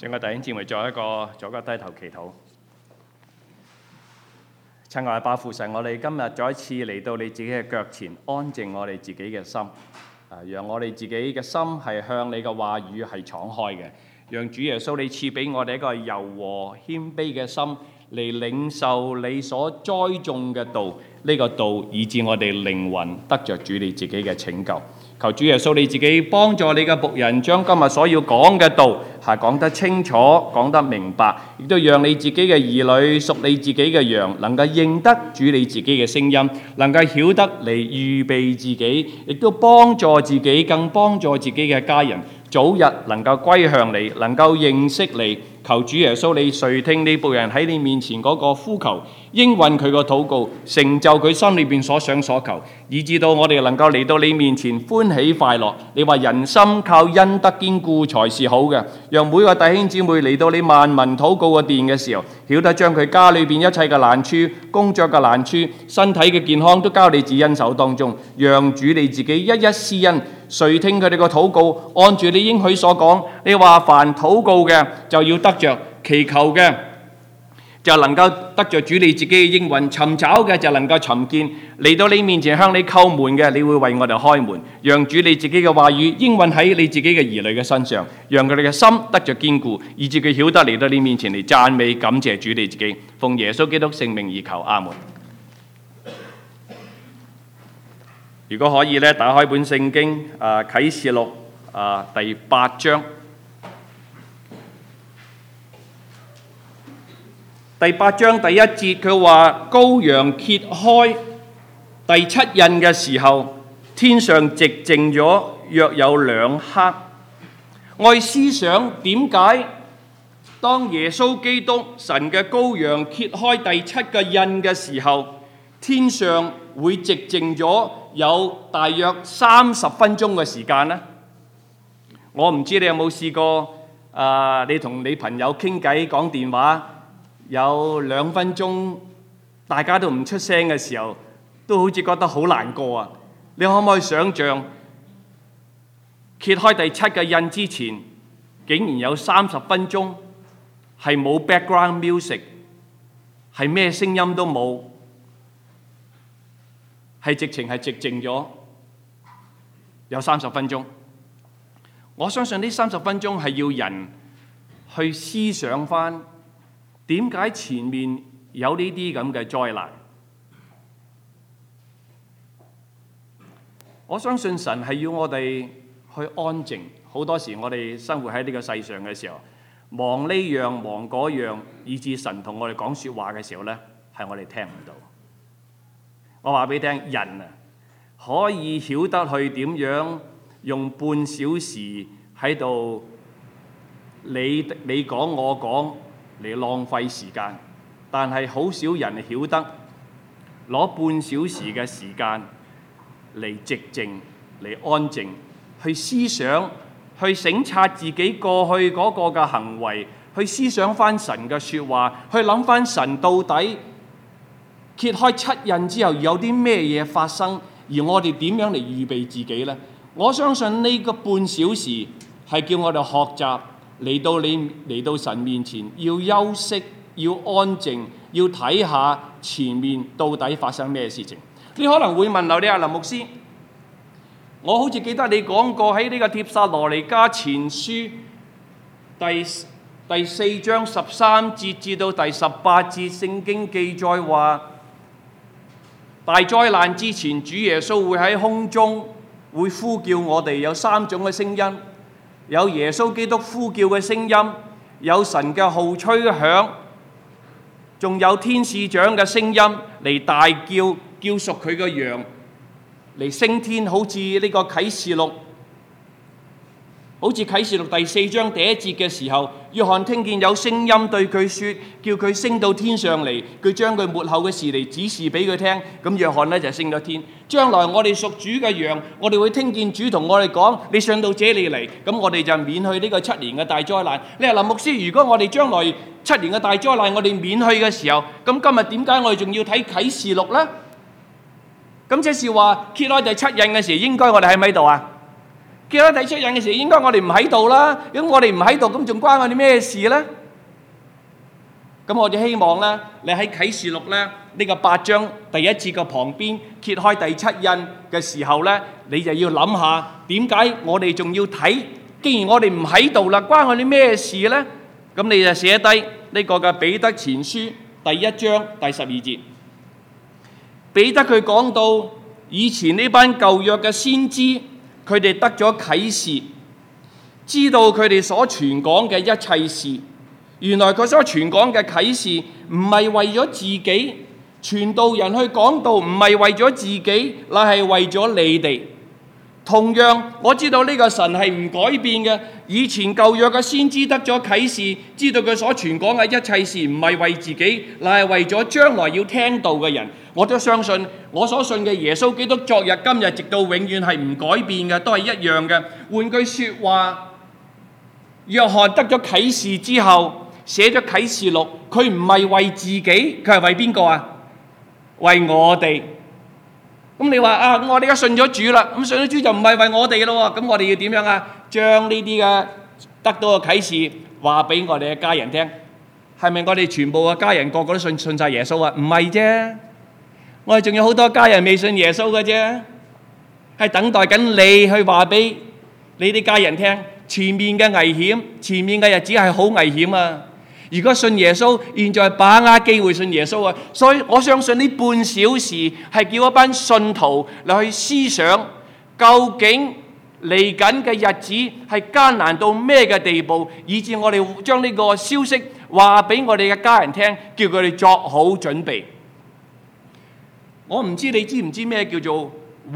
請我弟兄姊妹做一個低頭祈禱。親愛嘅爸父神，我哋今日再一次嚟到你自己嘅腳前，安靜我哋自己嘅心，讓我哋自己嘅心係向你嘅話語係敞開嘅，讓主耶穌你賜俾我哋一個柔和謙卑嘅心嚟領受你所栽種嘅道，呢個道以致我哋靈魂得着主你自己嘅拯救。求主耶穌你自己幫助你嘅僕人，將今日所要講嘅道係講得清楚、講得明白，亦都讓你自己嘅兒女、屬你自己嘅羊能夠認得主你自己嘅聲音，能夠曉得嚟預備自己，亦都幫助自己，更幫助自己嘅家人早日能夠歸向你，能夠認識你。求主耶穌你垂聽你僕人喺你面前嗰個呼求，應允佢個禱告，成就佢心裏邊所想所求，以致到我哋能夠嚟到你面前歡喜快樂。你話人心靠恩德堅固才是好嘅，讓每個弟兄姊妹嚟到你萬民禱告嘅殿嘅時候，曉得將佢家裏邊一切嘅難處、工作嘅難處、身體嘅健康都交你至恩手當中，讓主你自己一一施恩，垂聽佢哋個禱告，按住你應許所講，你話凡禱告嘅就要得着，祈求嘅就能夠得着主你自己嘅應允，尋找嘅就能夠尋見，嚟到你面前向你叩門嘅，你會為我哋開門，讓主你自己嘅話語應允喺你自己嘅兒女嘅身上，讓佢哋嘅心得着堅固，以致佢曉得嚟到你面前嚟讚美感謝主你自己，奉耶穌基督聖名而求，阿門。如果可以咧，打開本聖經啟示錄第8章。第8章第1節，佢話羔羊揭開第7印嘅時候，天上寂靜咗約有2刻。我思想點解當耶穌基督神嘅羔羊揭開第7個印嘅時候，天上會寂靜咗有大約30分鐘嘅時間呢？我唔知你有冇試過你同你朋友傾偈講電話，有2分鐘大家都唔出聲嘅時候，都好似覺得好難過啊！你可唔可以想像揭開第7個印之前，竟然有30分鐘係冇 background music， 係咩聲音都冇，係直情係寂靜咗有30分鐘。我相信呢30分鐘係要人去思想返點解前面有呢啲咁嘅災難。我相信神係要我哋去安靜。好多時我哋生活喺呢個世上嘅時候，忙呢樣忙嗰樣，以致神同我哋講説話嘅時候呢，係我哋聽唔到。我話俾你聽，人可以曉得去點樣用半小時喺度你講我講嚟浪費時間，但係好少人曉得攞半小時嘅時間嚟寂靜、嚟安靜，去思想、去省察自己過去嗰個嘅行為，去思想翻神嘅説話，去諗翻神到底揭開7印之後有啲咩嘢發生，而我哋點樣嚟預備自己呢？我相信呢個半小時係叫我哋學習嚟到神面前，要休息，要安靜，要睇下前面到底發生咩事情。你可能會問劉林牧師，我好似記得你講過喺呢個帖撒羅尼迦前書第4章13節至到第18節，聖經記載話大災難之前，主耶穌會喺空中會呼叫我哋，有3種嘅聲音，有耶穌基督呼叫嘅聲音，有神嘅號吹響，仲有天使長嘅聲音嚟大叫，叫屬佢嘅羊嚟升天，好似呢個啟示錄第4章第1節嘅時候，約翰聽見有聲音對佢說，叫佢升到天上嚟，佢將佢末後嘅事嚟指示俾佢聽。咁約翰呢就升咗天。將來我哋屬主嘅羊，我哋會聽見主同我哋講：你上到這裡嚟，咁我哋就免去呢個7年嘅大災難。你話林牧師，如果我哋將來7年嘅大災難我哋免去嘅時候，咁今日點解我哋仲要睇啟示錄呢？咁即是話揭開第7印嘅時候，應該我哋喺咪度啊？ 記得睇出印嘅時候，應該我哋唔喺度啦。咁我哋唔喺度，咁仲關我哋咩事咧？咁我哋希望咧，你喺啟示錄咧呢個8章第1節嘅旁邊揭開第7印嘅時候咧，你就要諗下點解我哋仲要睇？既然我哋唔喺度啦，關我哋咩事咧？咁你就寫低呢個嘅彼得前書第1章第12節。彼得佢講到以前呢班舊約嘅先知，佢哋得咗啟示，知道佢哋所傳講嘅一切事。原來佢所傳講嘅啟示唔係為咗自己，傳道人去講道唔係為咗自己，乃係為咗你哋。同樣，我知道呢個神係唔改變嘅。以前舊約嘅先知得咗啟示，知道佢所傳講嘅一切事唔係為自己，乃係為咗將來要聽道嘅人。我都相信我所信嘅耶穌基督，昨日、今日，直到永遠係唔改變嘅，都係一樣嘅。換句説話，約翰得咗啟示之後，寫咗啟示錄，佢唔係為自己，佢係為邊個啊？為我哋。咁你話啊，我哋而家信咗主啦，咁信咗主就唔係為我哋咯喎，咁我哋要點樣啊？將呢啲嘅得到嘅啟示話俾我哋嘅家人聽，係咪我哋全部嘅家人個個都信晒耶穌啊？唔係啫，我哋仲有好多家人未信耶穌嘅啫，係等待緊你去話俾你啲家人聽，前面嘅危險，前面嘅日子係好危險啊！如果信耶穌，現在把握機會信耶穌啊！所以我相信呢半小時係叫一班信徒嚟去思想，究竟嚟緊嘅日子係艱難到咩嘅地步，以致我哋將呢個消息話俾我哋嘅家人聽，叫佢哋作好準備。我唔知你知唔知咩叫做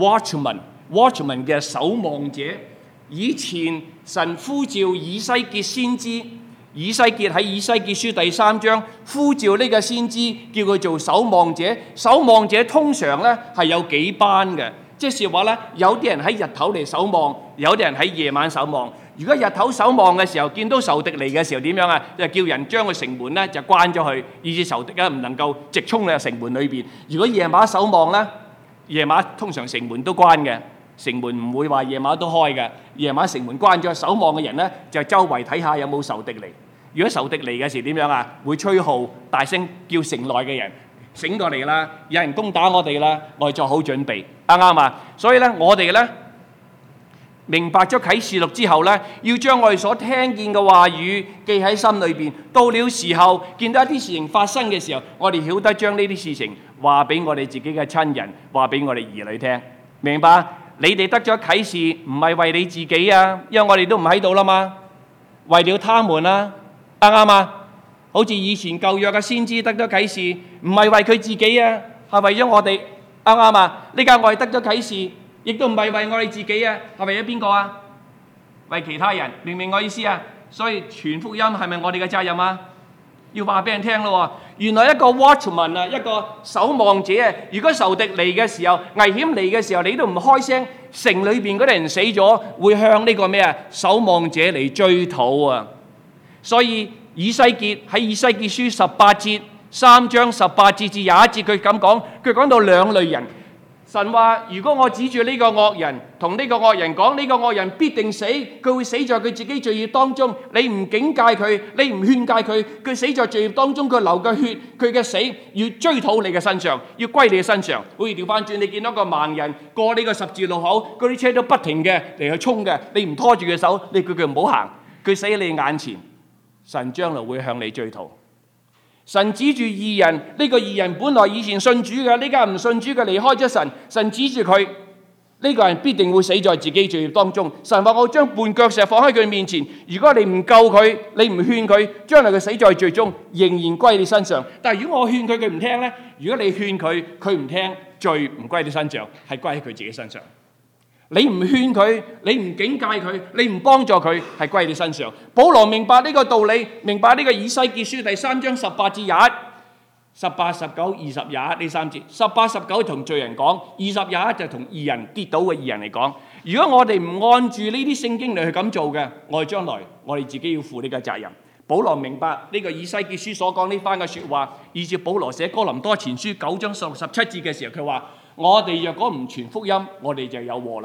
watchman 嘅守望者？以前神呼召以西結先知。以西結喺以西結書第3章呼召呢個先知，叫佢做守望者。守望者通常咧係有幾班嘅，即係話咧，有啲人喺日頭嚟守望，有啲人喺夜晚守望。如果日頭守望嘅時候，見到仇敵嚟嘅時候點樣啊？就叫人將個城門咧就關咗佢，以致仇敵咧唔能夠直衝入城門裏邊。如果夜晚守望咧，夜晚通常城門都關嘅。城門唔會話夜晚都開嘅，夜晚城門關咗，守望嘅人咧就周圍睇下有冇仇敵嚟。如果仇敵嚟嘅時點樣啊？會吹號，大聲叫城內嘅人醒過嚟啦，有人攻打我哋啦，我哋做好準備，啱唔啱啊？所以咧，我哋咧明白咗啟示錄之後咧，要將我哋所聽見嘅話語記喺心裏邊。到了時候，見到一啲事情發生嘅時候，我哋曉得將呢啲事情話俾我哋自己嘅親人，話俾我哋兒女聽，明白？你哋得咗啟示唔係為你自己啊，因為我哋都唔喺度啦嘛，為了他們啊，啱唔啱啊？好似以前舊約嘅先知得咗啟示，唔係為佢自己啊，係為咗我哋，啱唔啱啊？呢家我哋得咗啟示，亦都唔係為我哋自己啊，係為咗邊個啊？為其他人，明唔明我意思啊？所以傳福音係咪我哋嘅責任啊？要話俾人聽咯喎！原來一個 watchman 啊，一個守望者啊，如果仇敵嚟嘅時候，危險嚟嘅時候，你都唔開聲，城裏邊嗰啲人死咗，會向呢個咩啊守望者嚟追討啊！所以以西結喺以西結書18節3章18節至21節，佢咁講，佢講到兩類人。神話：如果我指住呢個惡人，同呢個惡人講，呢個惡人必定死，佢會死在佢自己罪孽當中。你唔警戒佢，你唔勸戒佢，佢死在罪孽當中，佢流嘅血，佢嘅死要追討你嘅身上，要歸你嘅身上。好似調翻轉，你見到個盲人過呢個十字路口，嗰啲車都不停嘅嚟去衝嘅，你唔拖住佢手，你叫佢唔好行，佢死喺你眼前，神將來會向你追討。神指住義人，呢個義人本來以前信主嘅，呢家唔信主嘅離開咗神，神指住佢，呢個人必定會死在自己罪孽當中。神話：我將絆腳石放喺佢面前，如果你唔救佢，你唔勸佢，將來佢死在罪中，仍然歸你身上。但係如果我勸佢，佢唔聽呢？如果你勸佢，佢唔聽，罪唔歸你身上，係歸喺佢自己身上。你唔勸佢，你唔警戒佢，你唔幫助佢，係歸你身上。保羅明白呢個道理，明白呢個以西結書第3章18至21、18、19、20、21呢三節。18、19同罪人講，20、21就同義人跌倒嘅義人嚟講。如果我哋唔按住呢啲聖經嚟去咁做嘅，我哋將來我哋自己要負呢個責任。保羅明白呢個以西結書所講呢番嘅説話，以至保羅寫哥林多前書9章17節嘅時候，佢話：我哋若果唔傳福音，我哋就有禍啦。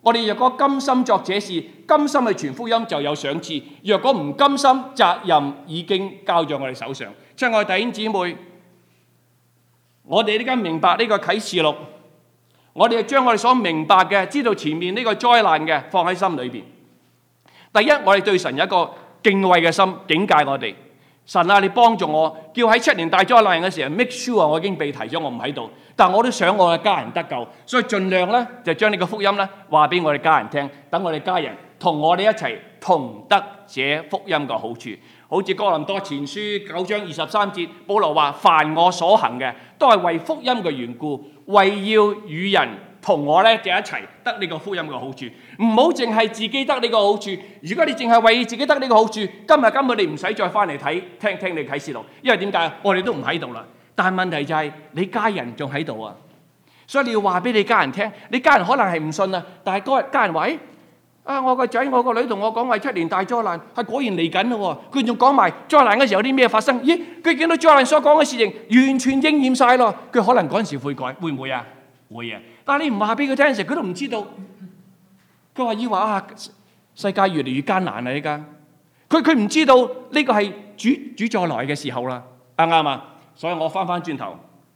我哋若果甘心作這事，甘心去傳福音，就有賞賜；若果唔甘心，責任已經交咗我哋手上。親愛弟兄姊妹，我哋呢家明白呢個啟示錄，我哋將我哋所明白嘅，知道前面呢個災難嘅，放喺心裏邊。第一，我哋對神有一個敬畏嘅心，警戒我哋。神啊，你幫助我，叫喺7年大災難嘅時候 make sure 我已經被提咗，我唔喺度，但我都想我嘅家人得救，所以盡量咧就將呢個福音咧話俾我哋家人聽，等我哋家人同我哋一齊同得這福音嘅好處。好似哥林多前書9章23節，保羅話：凡我所行嘅，都係為福音嘅緣故，為要與人同我咧就一齊得呢個福音嘅好處。唔好淨係自己得呢個好處。如果你淨係為自己得呢個好處，今日根本你唔使再翻嚟聽你啟示錄，因為點解？我哋都唔喺度啦。但係問題就係你家人仲喺度啊，所以你要話俾你家人聽。你家人可能係唔信啊，但係嗰家人話：我個仔、我個女同我講話7年大災難係果然嚟緊咯。佢仲講埋災難嗰時候有啲咩發生？咦，佢見到災難所講嘅事情完全應驗晒咯。佢可能嗰陣時悔改，會唔會啊？會啊！但係你唔話俾佢聽嘅時候，佢都唔知道。佢話以為世界越嚟越艱難啦！依家佢唔知道呢個係主再來嘅時候啦。啱啊！所以我翻轉頭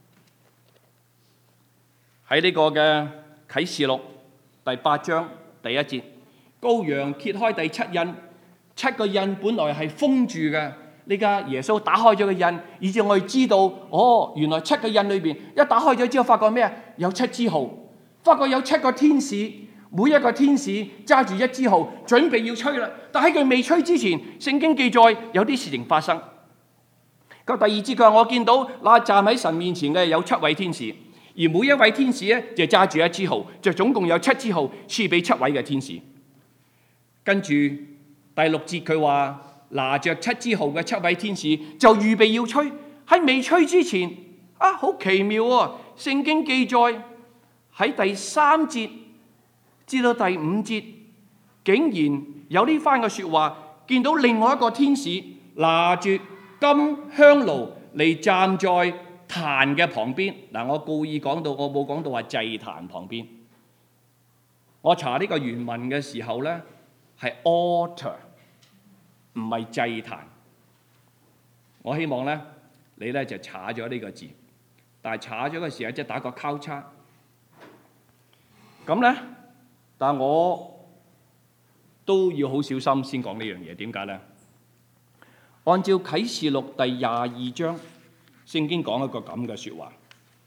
喺呢個嘅啟示錄第8章第1節，羔羊揭開第7印，7個印本來係封住嘅。呢家耶穌打開咗個印，以至我哋知道，原來7個印裏邊一打開咗之後，發覺咩啊？有7支號，發覺有7個天使，每一個天使揸住1支號，準備要吹啦。但喺佢未吹之前，聖經記載有啲事情發生。咁第2節佢話：我見到那站喺神面前嘅有7位天使，而每一位天使咧就揸住1支號，就總共有7支號賜俾7位嘅天使。跟住第6節佢話：拿着7支號嘅7位天使就預備要吹。喺未吹之前，好奇妙喎！聖經記載喺第3節至到第5節，竟然有呢番嘅説話，見到另外一個天使拿住金香爐嚟站在壇嘅旁邊。我故意講到，我冇講到話祭壇旁邊。我查呢個原文嘅時候呢，係 altar， 唔係祭壇。我希望呢，你呢就查咗呢個字，但係查咗嘅時候即係打個交叉。咁呢，但我都要好小心先講呢樣嘢。點解呢？按照啟示錄第22章，聖經講一個咁嘅説話。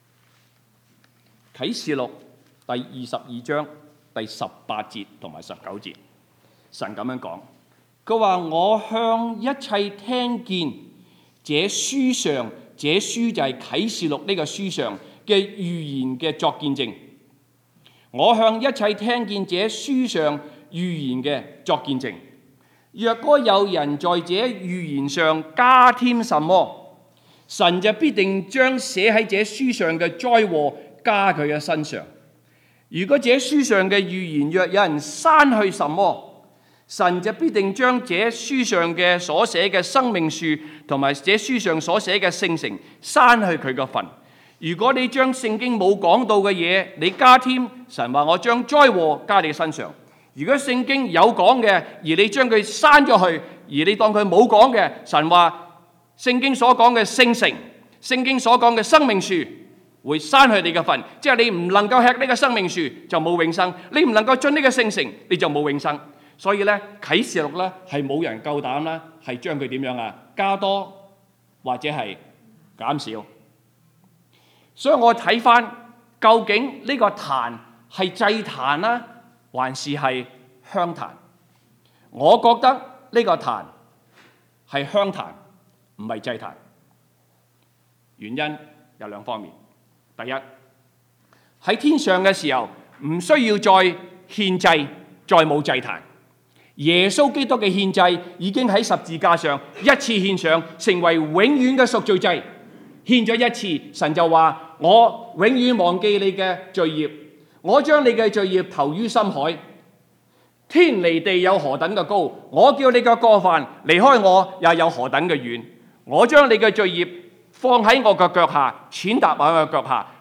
啟示錄第22章第18節同埋19節，神咁樣講，佢話：我向一切聽見這書上，這書就係啟示錄呢個書上嘅預言嘅作見證。我向一切聽見這書上預言嘅作見證。若果有人在這預言上加添什麼，神就必定將寫喺這書上嘅災禍加佢嘅身上。如果這書上嘅預言若有人刪去什麼，神就必定將這書上嘅所寫嘅生命樹同埋這書上所寫嘅聖城刪去佢個份。如果你將聖經冇講到嘅嘢你加添，神話我將災禍加你身上。如果聖經有講嘅，而你將佢刪咗去，而你當佢冇講嘅，神話聖經所講嘅聖城、聖經所講嘅生命樹會刪去你嘅份，即係你唔能夠吃呢個生命樹就冇永生，你唔能夠進呢個聖城你就冇永生。所以咧啟示錄咧係冇人夠膽啦，係將佢點樣啊？加多或者係減少。所以我睇翻究竟呢個壇係祭壇啦，還是係香壇？我覺得呢個壇係香壇，唔係祭壇。原因有2方面。第一，喺天上嘅時候唔需要再獻祭，再冇祭壇。耶穌基督嘅獻祭已經喺十字架上一次獻上，成為永遠嘅贖罪祭。獻咗一次，神就話：我永遠忘記你嘅罪孽，我將你嘅罪孽投於深海。天離地有何等嘅高，我叫你嘅過犯離開我也有何等嘅遠。我將你嘅罪孽放喺我嘅腳下，踐踏喺我嘅腳下，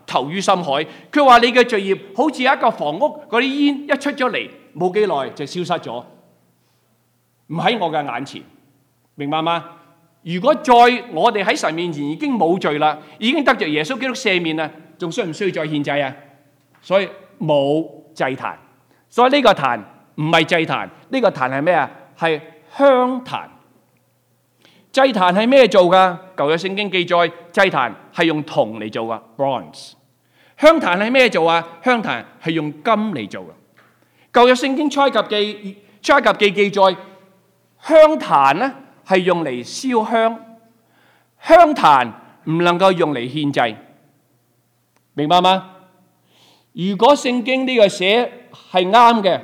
投於深海。佢話你嘅罪孽好似一個房屋，嗰啲煙一出咗嚟，冇幾耐就消失咗，唔喺我嘅眼前，明白嗎？如果再我哋喺神面前已經冇罪啦，已經得着耶穌基督赦免啦，仲需唔需要再獻祭啊？所以冇祭壇，所以呢個壇唔係祭壇，呢個壇係咩啊？係香壇。祭壇係咩做噶？舊約聖經記載，祭壇係用銅嚟做噶 ，bronze。香壇係咩做啊？香壇係用金嚟做噶。舊約聖經出埃及記記載，香壇咧係用嚟燒香，香壇唔能夠用嚟獻祭，明白嗎？如果聖經呢個寫係啱嘅，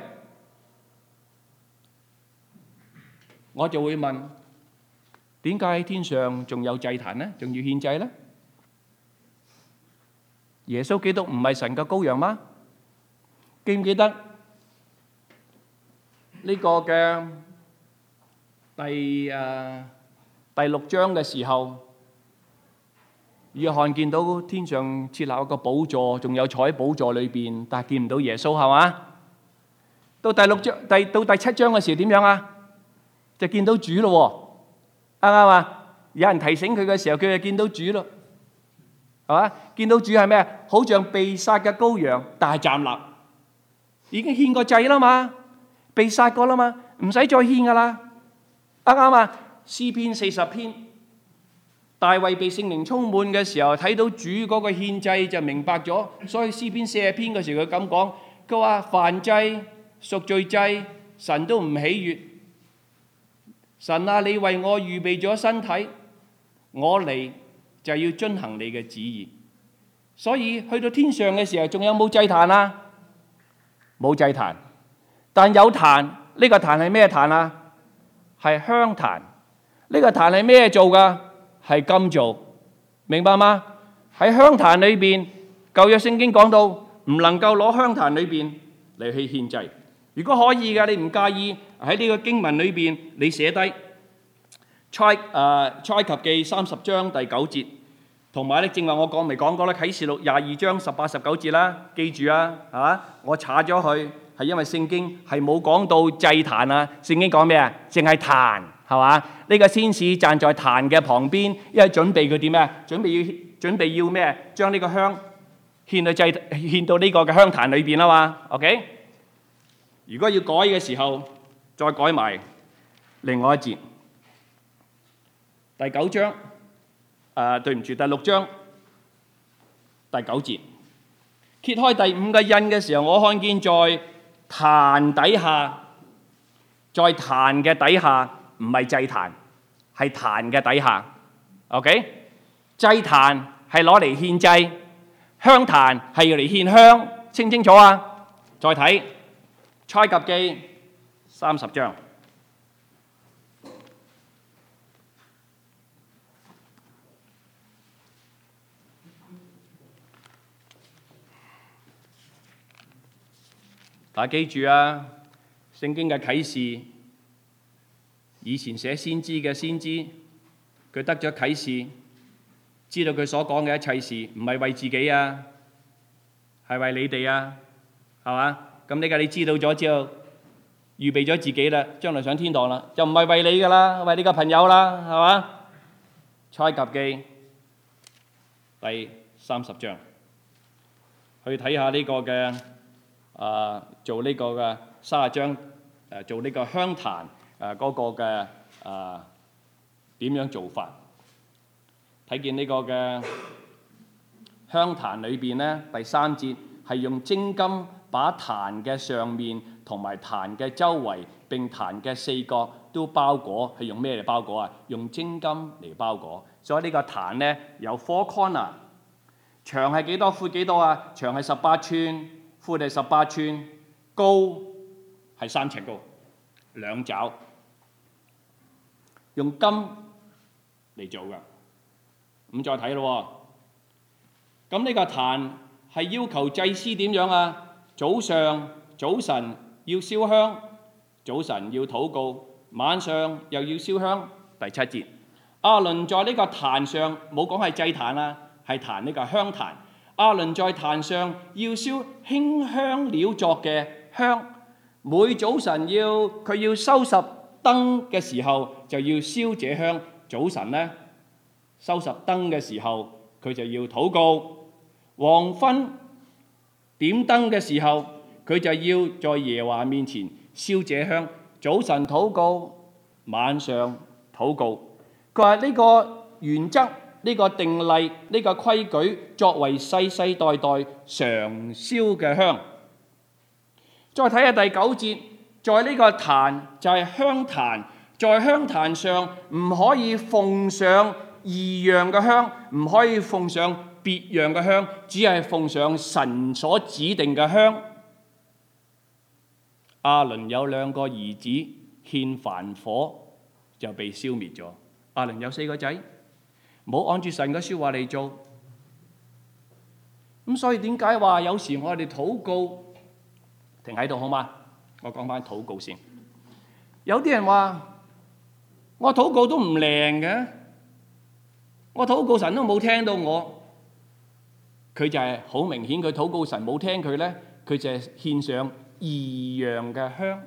我就會問：點解喺天上仲有祭壇呢？仲要獻祭呢？耶穌基督唔係神嘅羔羊嗎？記唔記得呢個嘅第六章嘅時候，約翰見到天上設立一個寶座，仲有坐喺寶座裏邊，但係見唔到耶穌，係嘛？到第七章嘅時候點樣啊？就見到主咯，啱唔啱啊？有人提醒佢嘅時候，佢就見到主咯，係嘛？見到主係咩？好像被殺嘅羔羊，但係站立，已經獻過祭啦嘛，被殺過啦嘛，唔使再獻噶啦，啱唔啱啊？詩篇40篇，大衛被聖靈充滿嘅時候，睇到主嗰個獻祭就明白咗，所以詩篇40篇嘅時候佢咁講，佢話燔祭、贖罪祭，神都唔喜悅。神啊，你為我預備咗身體，我嚟就要遵行你嘅旨意。所以去到天上嘅時候，仲有冇祭壇啊？冇祭壇，但有壇。呢個壇係咩壇啊？係香壇。呢個壇係咩做㗎？係金做，明白嗎？喺香壇裏邊，舊約聖經講到唔能夠攞香壇裏邊嚟去獻祭。如果可以嘅，你唔介意喺呢個經文裏邊你寫低出埃及記30章第9節，同埋咧正話我未講過咧啟示錄22章18、19節啦，記住啊，係嘛？我查咗佢係因為聖經係冇講到祭壇啊，聖經講咩啊？淨係壇，係嘛？呢個天使站在壇嘅旁邊，因為準備佢點咩？準備要咩？將呢個香獻到呢個嘅香壇裏邊啊嘛。OK。如果要改嘅時候，再改埋另外一節，第9章，對唔住，第6章第9節，揭開第5個印嘅時候，我看見在壇底下，在壇嘅底下，唔係祭壇，係壇嘅底下。OK， 祭壇係攞嚟獻祭，香壇係要嚟獻香，清唔清楚啊？再睇出埃及記30章，大家記住啊！聖經嘅啟示，以前寫先知嘅先知，佢得咗啟示，知道佢所講嘅一切事，唔係為自己啊，係為你哋啊，係嘛？咁呢個你知道咗之後，預備咗自己啦，將來上天堂啦，就唔係為你噶啦，為你個朋友啦，係嘛？出埃及記第30章，去睇下呢個嘅做呢個嘅30章做呢個香壇嗰個嘅點樣做法？睇見呢個嘅香壇裏邊咧，第3節係用精金把壇嘅上面同埋壇嘅周圍並壇嘅4角都包裹，係用咩嚟包裹啊？用精金嚟包裹。所以呢個壇咧有4 corner， 長係幾多？闊幾多啊？長係18寸，闊係18寸，高係3尺高，2肘，用金嚟做㗎。咁再睇咯，咁呢個壇係要求祭司點樣啊？早晨要燒香，早晨要禱告，晚上又要燒香。第7節，亞倫在呢個壇上冇講係祭壇啊，係壇呢個香壇。 亞倫在壇上要燒馨香料作嘅香，每早晨佢要收拾燈嘅時候就要燒這香。早晨呢，收拾燈嘅時候佢就要禱告，黃昏點燈嘅時候佢就要在耶和華面前燒這香。早晨禱告，晚上禱告。佢話呢個原則、呢個定例、呢個規矩，作為世世代代常燒嘅香。再睇下第9節，在呢個壇就係香壇，在香壇上唔可以奉上異樣嘅香，唔可以奉上別樣嘅香，只係奉上神所指定嘅香。亞倫有2個兒子獻燔火就被消滅咗。亞倫有4個仔，冇按住神嘅説話嚟做。咁所以點解話有時我哋禱告停喺度好嗎？我講翻禱告先。有啲人話我禱告都唔靈嘅，我禱告神都冇聽到我。佢就係好明顯，佢禱告神冇聽佢咧，佢就係獻上異樣嘅香。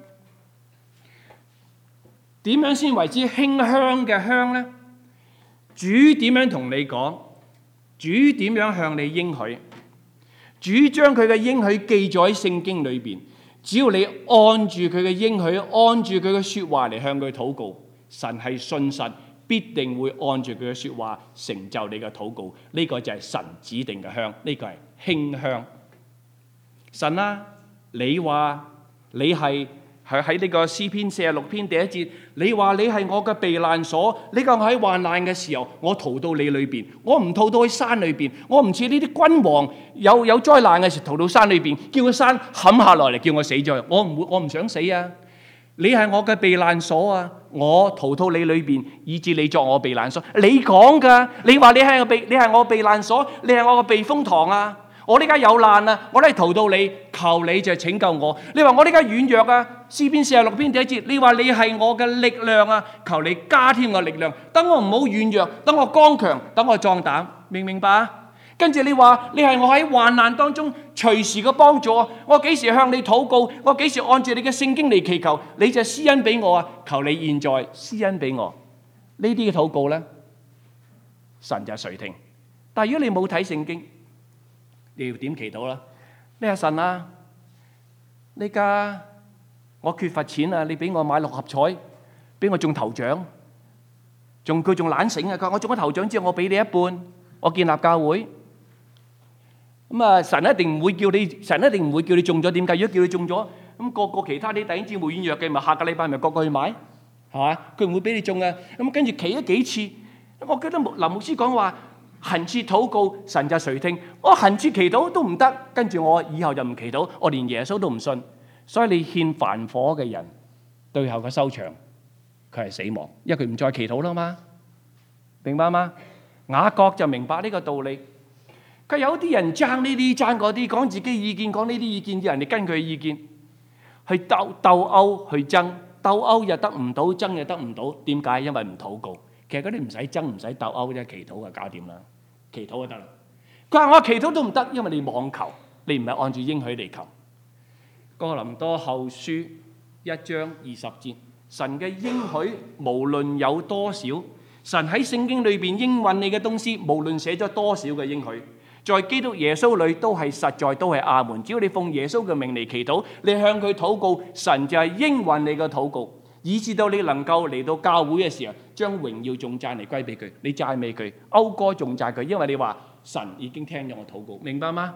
點樣先為之馨香嘅香呢？主點樣同你講？主點樣向你應許？主將佢嘅應許記載喺聖經裏邊。只要你按住佢嘅應許，按住佢嘅説話嚟向佢禱告，神係信實，必定會按住佢嘅説話成就你嘅禱告。呢個就係神指定嘅香，呢個係馨香。神啊，你話你係喺呢個詩篇46篇第1節，你話你係我嘅避難所，你講喺患難嘅時候，我逃到你裏邊，我唔逃到去山裏邊，我唔似呢啲君王有災難嘅時候逃到山裏邊，叫個山冚下來嚟叫我死咗，我唔想死啊！你係我嘅避難所啊，我逃到你裏邊，以致你作我避難所。你講㗎，你話你係我避難所，你係我嘅避風塘啊！我呢家有難啊，我都係逃到你，求你就拯救我。你話我呢家軟弱啊，詩篇46篇第1節，你話你係我嘅力量啊，求你加添我力量，等我唔好軟弱，等我剛強，等我壯膽，明唔明白啊？跟住你話你係我喺患難當中隨時嘅幫助，我幾時向你禱告，我幾時按住你嘅聖經嚟祈求，你就施恩俾我啊！求你現在施恩俾我。呢啲嘅禱告呢，神就垂聽。但係如果你冇睇聖經，你要點祈禱啦？你話神啊，呢家我缺乏錢啊，你俾我買6合彩，俾我中頭獎，佢仲懶醒啊！佢話我中咗頭獎之後，我俾你一半，我建立教會。咁啊，神一定唔會叫你中咗，點解？如果叫你中咗，咁個其他啲弟兄姊妹軟弱嘅，咪下個禮拜咪個去買，係嘛？佢唔會俾你中啊。咁跟住祈咗幾次，我記得林牧師講話，恆切禱告，神就垂聽。我恆切祈禱都唔得，跟住我以後就唔祈禱，我連耶穌都唔信。所以你獻燔火嘅人，最後嘅收場，佢係死亡，因為佢唔再祈禱啦嘛。明白嗎？雅各就明白呢個道理。佢有啲人爭呢啲爭嗰啲，講自己意見，講呢啲意見，人哋跟佢意見，去鬥毆去爭，鬥毆又得唔到，爭又得唔到。點解？因為唔禱告。其實嗰啲唔使爭，唔使鬥毆啫，祈禱就搞掂啦，祈禱就得啦。佢話我祈禱都唔得，因為你妄求，你唔係按住應許嚟求。哥林多後書1章20節，神嘅應許無論有多少，神喺聖經裏邊應允你嘅東西，無論寫咗多少嘅應許，在基督耶穌裏都係實在，都係阿門。只要你奉耶穌嘅名嚟祈禱，你向佢禱告，神就係應允你嘅禱告，以至到你能夠嚟到教會嘅時候，將榮耀頌讚嚟歸俾佢，你讚美佢，謳歌頌讚佢，因為你話神已經聽咗我禱告，明白嗎？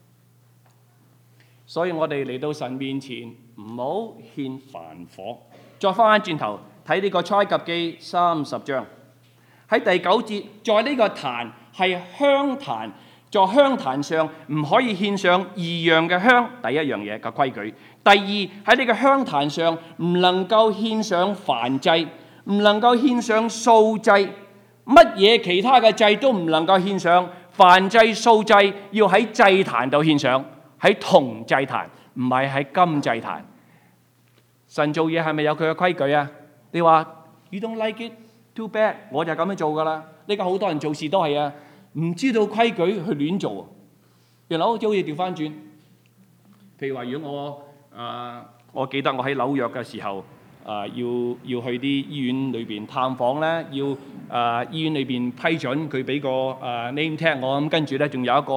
所以我哋嚟到神面前，唔好獻燔火。再翻轉頭睇呢個創世記30章，喺第9節，在呢個壇係香壇。在香壇上唔可以獻上異樣嘅香，第一樣嘢嘅規矩。第二，喺呢個香壇上唔能夠獻上燔祭，唔能夠獻上素祭，乜嘢其他嘅祭都唔能夠獻上。燔祭、素祭要喺祭壇度獻上，喺銅祭壇，唔係喺金祭壇。神做嘢係咪有佢嘅規矩啊？你話 You don't like it, too bad， 我就咁樣做噶啦。呢家好多人做事都係啊。唔知道規矩去亂做， 原來好似調翻轉。譬如話，如果我記得我喺紐約嘅時候，要去啲醫院裏邊探訪咧，要醫院裏邊批准佢俾個name tag我，咁跟住咧仲有一個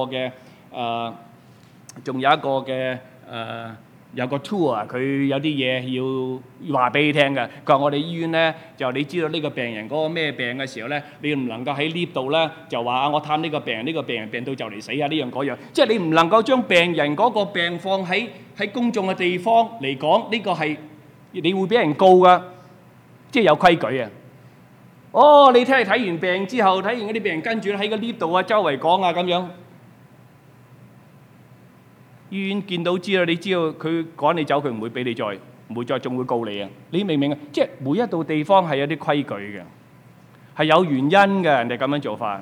嘅有個 tour， 佢有啲嘢要話俾你聽嘅。佢話我哋醫院咧就你知道呢個病人嗰個咩病嘅時候咧，你唔能夠喺呢度咧就話我探呢個病人，呢個病人病到就嚟死啊呢樣嗰樣，即係你唔能夠將病人嗰個病況喺公眾嘅地方嚟講，呢個係你會俾人告噶，即係有規矩啊！你睇完病之後，睇完嗰啲病人跟住喺個 lift 度啊，周圍講啊咁樣。醫院見到知道，你知道佢趕你走，佢唔會俾你唔會再，仲會告你啊！你明唔明啊？即係每一度地方係有啲規矩嘅，係有原因嘅，人哋咁樣做法。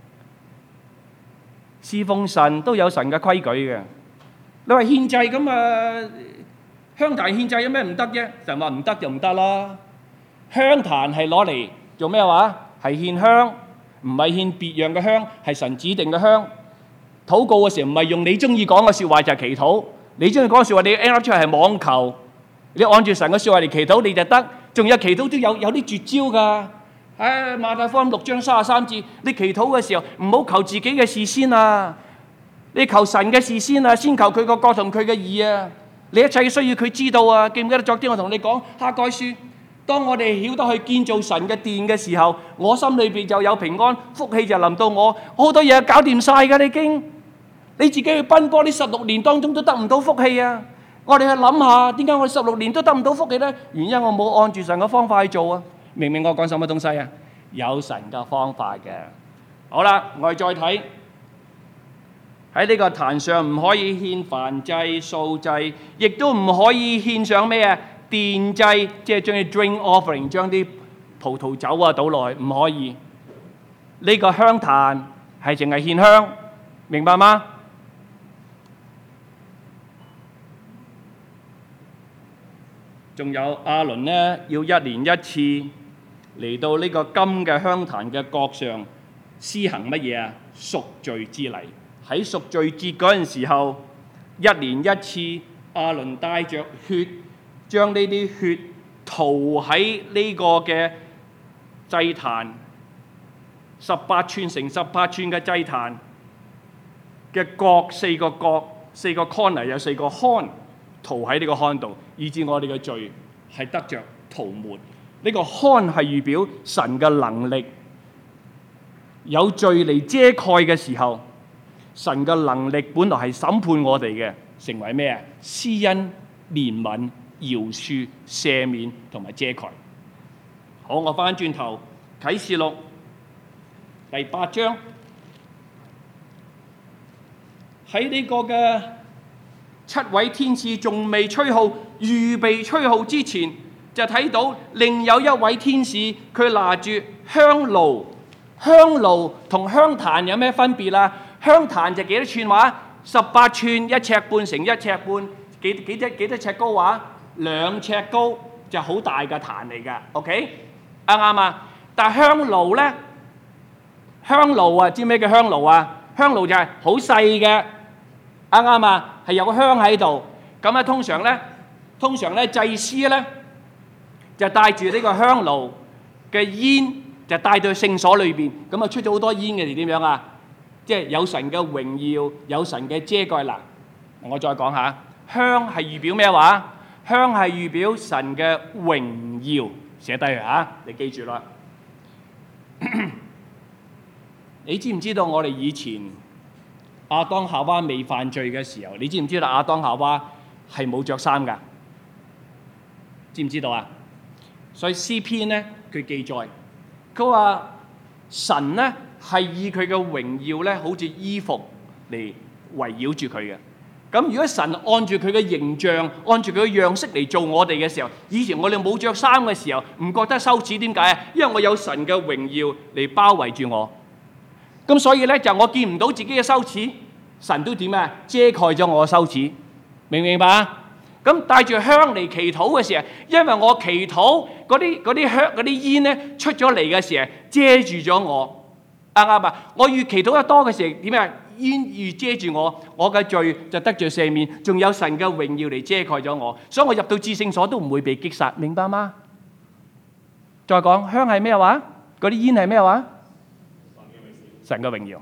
侍奉神都有神嘅規矩嘅。你話獻祭咁啊？香壇獻祭有咩唔得啫？神話唔得就唔得啦。香壇係攞嚟做咩話？係獻香，唔係獻別樣嘅香，係神指定嘅香。禱告嘅時候唔係用你中意講嘅説話就係祈禱，你中意講嘅説話你 end 出嚟係妄求，你按住神嘅説話嚟祈禱你就得。仲有祈禱都有啲絕招㗎。馬太福音6章33節，你祈禱嘅時候唔好求自己嘅事先啊，你求神嘅事先啊，先求佢個國同佢嘅義啊。你一切需要佢知道啊！記唔記得昨天我同你講哈該書？當我哋曉得去建造神嘅殿嘅時候，我心裏邊就有平安，福氣就臨到我，好多嘢搞掂晒㗎。你自己去奔波呢16年當中都得唔到福氣啊！我哋去諗下，點解我16年都得唔到福氣呢？原因我冇按住神嘅方法去做啊！明唔明我講什麼東西啊？有神嘅方法嘅。好啦，我哋再睇。喺呢個壇上唔可以獻燔祭、素祭，亦都唔可以獻上咩啊？奠祭，即係將啲 drink offering， 將啲葡萄酒啊倒落去，唔可以。呢個香壇係淨係獻香，明白嗎？仲有亞倫呢，要1年1次嚟到呢個金嘅香壇嘅角上施行乜嘢啊？贖罪之禮。喺贖罪節嗰陣時候，1年1次，亞倫帶着血，將呢啲血塗喺呢個嘅祭壇，18寸乘18寸嘅祭壇嘅角，4個角，4個 corner 有4個框，塗喺呢個框度，以致我哋嘅罪係得着塗抹。呢個框係預表神嘅能力，有罪嚟遮蓋嘅時候，神嘅能力本來係審判我哋嘅，成為咩啊？施恩、憐憫、饒恕、赦免同埋遮蓋。好，我翻轉頭啟示錄第8章，喺呢個嘅7位天使仲未吹號，預備吹號之前，就睇到另有一位天使，佢拿住香爐。香爐同香壇有咩分別啊？香壇就幾多寸話？18寸，1尺半乘1尺半，幾多尺高話？2尺高，就好大嘅壇嚟㗎。OK， 啱啊？但係香爐咧，香爐啊，知咩叫香爐啊？香爐就係好細嘅，啱啊？係有個香喺度。咁啊，通常咧祭司咧就帶住呢個香爐嘅煙，就帶到聖所裏邊，咁啊出咗好多煙嘅，點樣啊？即係有神嘅榮耀，有神嘅遮蓋啦。我再講下，香係預表咩話？香係預表神嘅榮耀，寫低佢嚇，你記住啦。你知唔知道我哋以前亞當夏娃未犯罪嘅時候，你知唔知道亞當夏娃係冇着衫㗎？知唔知道啊？所以詩篇咧，佢記載，佢話神咧係以佢嘅榮耀咧，好似衣服嚟圍繞住佢嘅。咁如果神按住佢嘅形象，按住佢嘅樣式嚟做我哋嘅時候，以前我哋冇着衫嘅時候，唔覺得羞恥，點解啊？因為我有神嘅榮耀嚟包圍住我。咁所以咧就我見唔到自己嘅羞恥，神都點啊？遮蓋咗我嘅羞恥，明唔明白啊？咁帶住香嚟祈禱嘅時候，因為我祈禱嗰啲香嗰啲煙咧出咗嚟嘅時候，遮住咗我， 啱啊！我越祈禱得多嘅時候，點啊？煙越遮住我嘅罪就得着赦免，仲有神嘅榮耀嚟遮蓋咗我，所以我入到至聖所都唔會被擊殺，明白嗎？再講香係咩話？嗰啲煙係咩話？神嘅榮耀。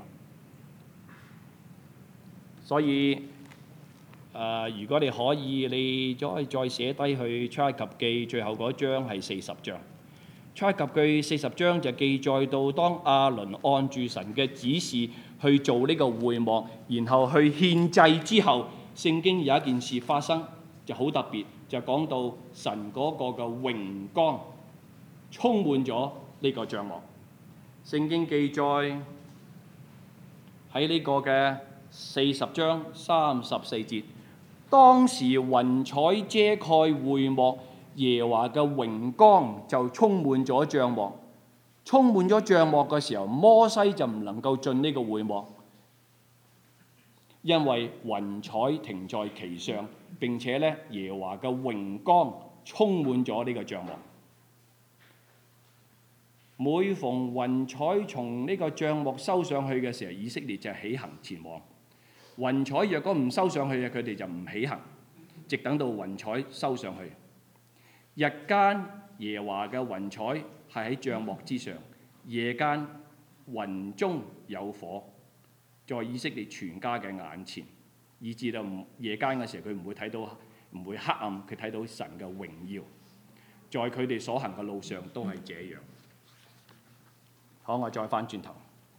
所以如果你可以，你再寫低去出埃及記最後嗰章係40章。出埃及記40章就記載到當亞倫按住神嘅指示去做呢個會幕，然後去獻祭之後，聖經有一件事發生就好特別，就講到神嗰個嘅榮光充滿咗呢個帳幕。聖經記載喺呢個嘅40章34節，當時雲彩遮蓋會幕，耶和華嘅榮光就充滿咗帳幕。充滿咗帳幕嘅時候，摩西就唔能夠進呢個會幕，因為雲彩停在其上，並且咧耶和華嘅榮光充滿咗呢個帳幕。每逢雲彩從呢個帳幕收上去嘅時候，以色列就起行前往。雲彩若果唔收上去嘅，佢哋就唔起行，直等到雲彩收上去。日間耶和華嘅雲彩係喺帳幕之上，夜間雲中有火，在以色列全家嘅眼前，以至到夜間嘅時候佢唔會睇到，唔會黑暗，佢睇到神嘅榮耀，在佢哋所行嘅路上都係這樣。好，我再翻轉頭。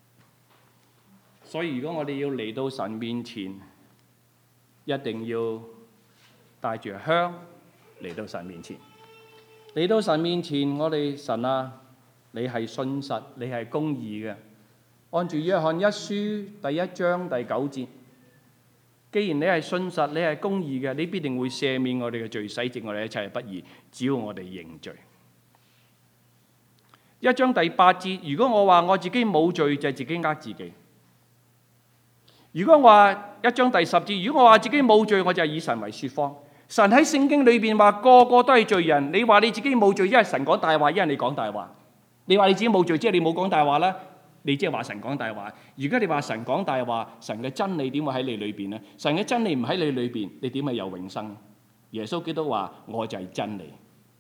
所以如果我哋要嚟到神面前，一定要帶住香嚟到神面前。嚟到神面前，我哋神啊，你係信實，你係公義嘅。按住約翰一書第1章第9節，既然你係信實，你係公義嘅，你必定會赦免我哋嘅罪，洗淨我哋一切不義，只要我哋認罪。1章第8節，如果我話我自己冇罪，就係自己呃自己。如果我話1章第10節，如果我話自己冇罪，我就係以神為說謊。神喺聖經裏邊話個個都係罪人，你話你自己冇罪，一係神講大話，一係你講大話。你話你自己冇罪，即係你冇講大話啦，你即係話神講大話。如果你話神講大話，神嘅真理點會喺你裏邊呢？神嘅真理唔喺你裏邊，你點會有永生？耶穌基督話：我就係真理。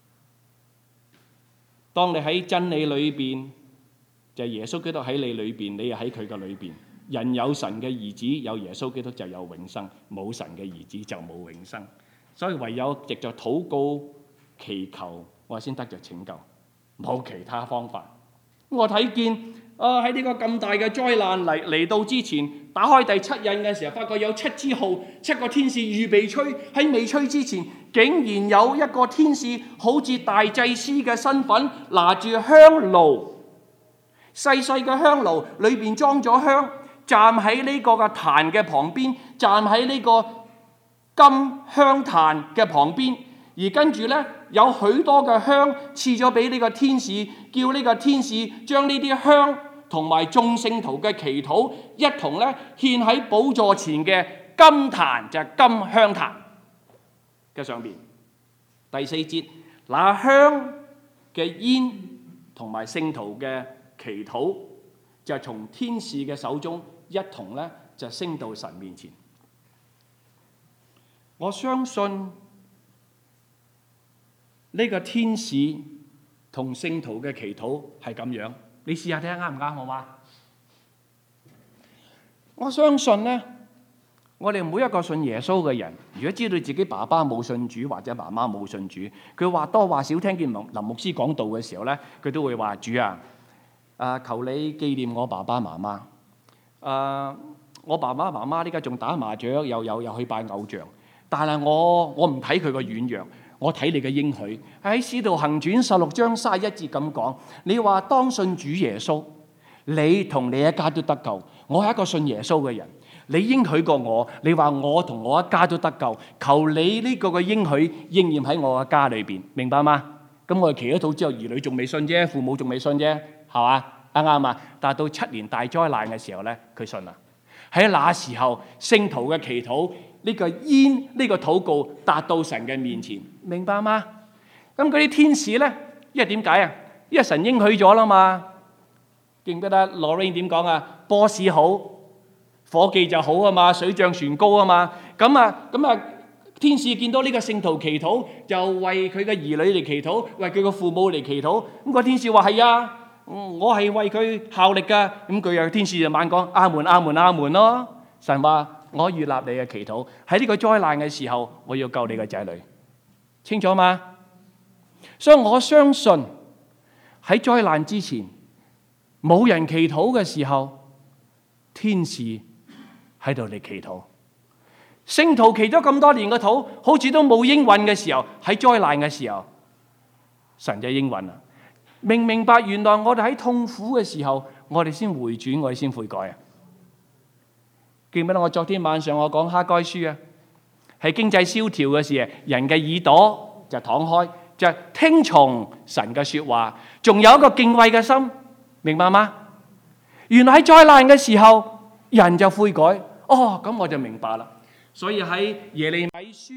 當你喺真理裏邊，就係耶穌基督喺你裏邊，你又喺佢嘅裏邊。人有神嘅兒子，有耶穌基督就有永生；冇神嘅兒子就冇永生。所以唯有藉着禱告祈求，我先得着拯救，冇其他方法。我睇見喺呢個咁大嘅災難嚟到之前，打開第7印嘅時候，發覺有7支號，7個天使預備吹。喺未吹之前，竟然有一個天使好似大祭司嘅身份，拿住香爐，細細嘅香爐裏邊裝咗香，站喺呢個嘅壇嘅旁邊，站喺呢個金香壇嘅旁邊，而跟住呢，有許多嘅香賜咗俾呢個天使，叫呢個天使將呢啲香同埋眾聖徒嘅祈禱一同呢獻喺寶座前嘅金壇，就係金香壇嘅上邊。第4節，那香嘅煙同埋聖徒嘅祈禱就從天使嘅手中一同呢就升到神面前。我相信呢個天使同聖徒嘅祈禱係咁樣，你試下睇下啱唔啱好嗎？我相信呢，我哋每一個信耶穌嘅人，如果知道自己爸爸冇信主或者媽媽冇信主，佢話多話少聽見林牧師講道嘅時候呢，佢都會話：主啊，求你紀念我爸爸媽媽。我爸爸媽媽呢家仲打麻雀，又去拜偶像。但係我唔睇佢個軟弱，我睇你嘅應許。喺《使徒行傳》16章31節咁講，你話當信主耶穌，你同你一家都得救。我係一個信耶穌嘅人，你應許過我，你話我同我一家都得救。求你呢個嘅應許應驗喺我嘅家裏邊，明白嗎？咁我哋祈咗禱之後，兒女仲未信啫，父母仲未信啫，係嘛？啱啊！但係到7年大災難嘅時候咧，佢信啦。喺那時候，聖徒嘅祈禱。呢個煙，呢個禱告達到神嘅面前，明白嗎？咁嗰啲天使呢？因為點解啊？因為神應許咗啦嘛。 記唔記得 Lorraine 點講啊？boss 好，伙計就好啊嘛，水漲船高啊嘛。咁啊，天使見到呢個聖徒祈禱，就為佢嘅兒女嚟祈禱，為佢嘅父母嚟祈禱。咁個天使話係啊，我係為佢效力㗎。咁佢又天使就猛講阿門阿門阿門咯。神話我悅納你嘅祈禱，喺呢個災難嘅時候，我要救你嘅仔女，清楚嗎？所以我相信喺災難之前，冇人祈禱嘅時候，天使喺度嚟祈禱。聖徒祈咗咁多年嘅禱，好似都冇應允嘅時候，喺災難嘅時候，神就應允啦。明白原來我哋喺痛苦嘅時候，我哋先回轉，我哋先悔改啊！記唔記得我昨天晚上我講哈該書啊？喺經濟蕭條嘅時候，人嘅耳朵就敞開，就聽從神嘅說話，仲有一個敬畏嘅心，明白嗎？原來喺災難嘅時候，人就悔改。哦，咁我就明白啦。所以喺耶利米書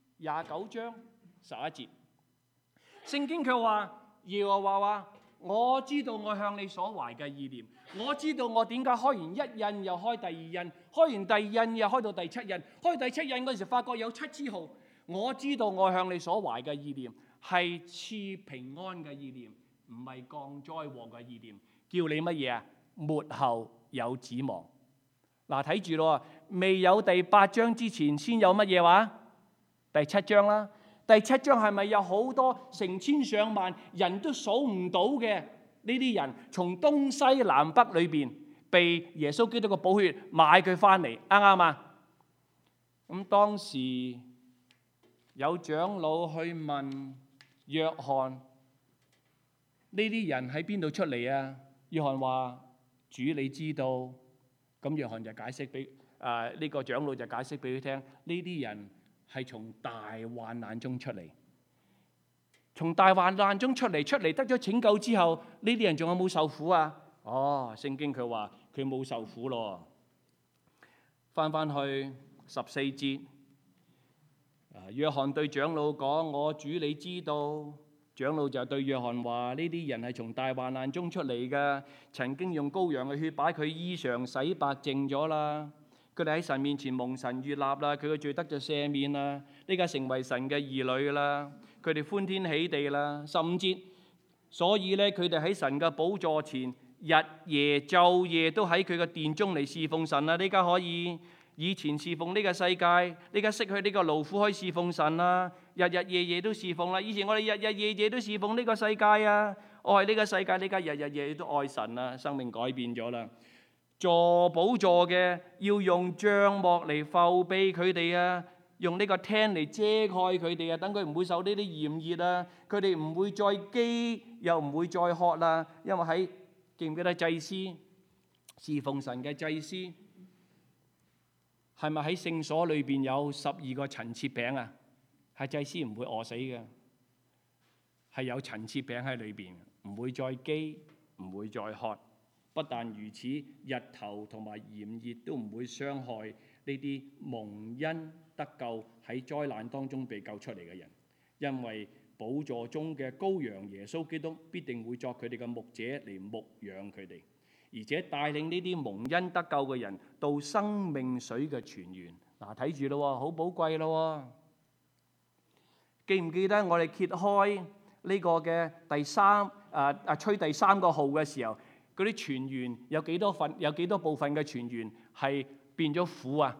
29章11節，聖經卻話耶和華話：我知道我向你所懷嘅意念，我知道我點解開完一印又開第二印，開完第二印又開到第七印，開第七印嗰時發覺有7支號。我知道我向你所懷嘅意念係賜平安嘅意念，唔係降災禍嘅意念，叫你乜嘢啊？末後有指望。嗱，睇住咯，未有第8章之前，先有乜嘢話？第7章啦。第7章係咪有好多成千上萬人都數唔到嘅呢啲人，從東西南北裏邊被耶穌基督嘅寶血買佢翻嚟，啱唔啱啊？咁當時有長老去問約翰：呢啲人喺邊度出嚟啊？約翰話：主你知道。咁約翰就解釋俾呢個長老就解釋俾佢聽，呢啲人係從大患難中出嚟，從大患難中出嚟得咗拯救之後，呢啲人仲有冇受苦啊？哦，聖經佢話佢冇受苦咯。翻去14節，約翰對長老講：我主你知道。長老就對約翰話：呢啲人係從大患難中出嚟㗎，曾經用羔羊嘅血把佢衣裳洗白淨咗啦。佢哋喺神面前蒙神悅納啦，佢嘅罪得咗赦免啦，呢家成為神嘅兒女啦。佢哋歡天喜地啦。15節，所以咧佢哋喺神嘅寶座前，日夜晝夜都喺佢嘅殿中嚟侍奉神啦。呢家可以。以前侍奉呢個世界，呢家識去呢個勞苦可以侍奉神啦，日日夜夜都侍奉啦。以前我哋日日夜夜都侍奉呢個世界啊，愛呢個世界，呢家日日夜夜都愛神啦，生命改變咗啦。坐寶座嘅要用帳幕嚟覆庇佢哋啊，用呢個廳嚟遮蓋佢哋啊，等佢唔會受呢啲炎熱啊，佢哋唔會再飢又唔會再渴啦。因為喺記唔記得祭司侍奉神嘅祭司？係咪喺聖所裏邊有12個陳設餅啊？係祭司唔會餓死嘅，係有陳設餅喺裏邊，唔會再飢，唔會再渴。不但如此，日頭同埋炎熱都唔會傷害呢啲蒙恩得救喺災難當中被救出嚟嘅人，因為寶座中嘅羔羊耶穌基督必定會作佢哋嘅牧者嚟牧養佢哋。而且帶領呢啲蒙恩得救嘅人到生命水嘅泉源。嗱，睇住咯，好寶貴咯。記唔記得我哋揭開呢個嘅吹第3個號嘅時候，嗰啲泉源有幾多部分嘅泉源係變咗苦啊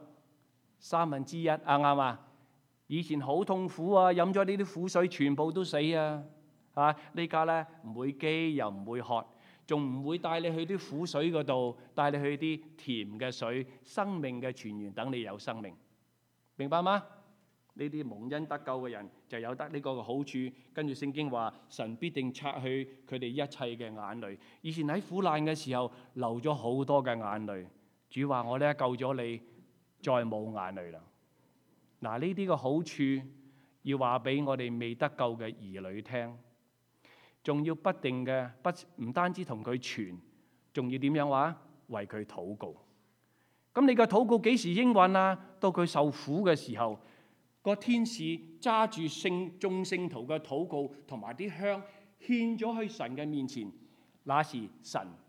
？1/3啱啱啊？以前好痛苦啊，飲咗呢啲苦水全部都死啊！呢家咧唔會飢又唔會渴。仲唔會帶你去啲苦水嗰度，帶你去啲甜嘅水，生命嘅泉源等你有生命，明白嗎？呢啲蒙恩得救嘅人就有得呢個好處。跟住聖經話，神必定擦去佢哋一切嘅眼淚。以前喺苦難嘅時候流咗好多嘅眼淚，主話我咧救咗你，再冇眼淚啦。嗱，呢啲嘅好處要話俾我哋未得救嘅兒女聽。仲要不定嘅，唔單止同佢傳，仲要點樣話？為佢禱告。咁你個禱告幾時應允啊？到佢受苦嘅時候，個天使揸住眾聖徒嘅禱告同埋啲香獻咗去神嘅面前，那時神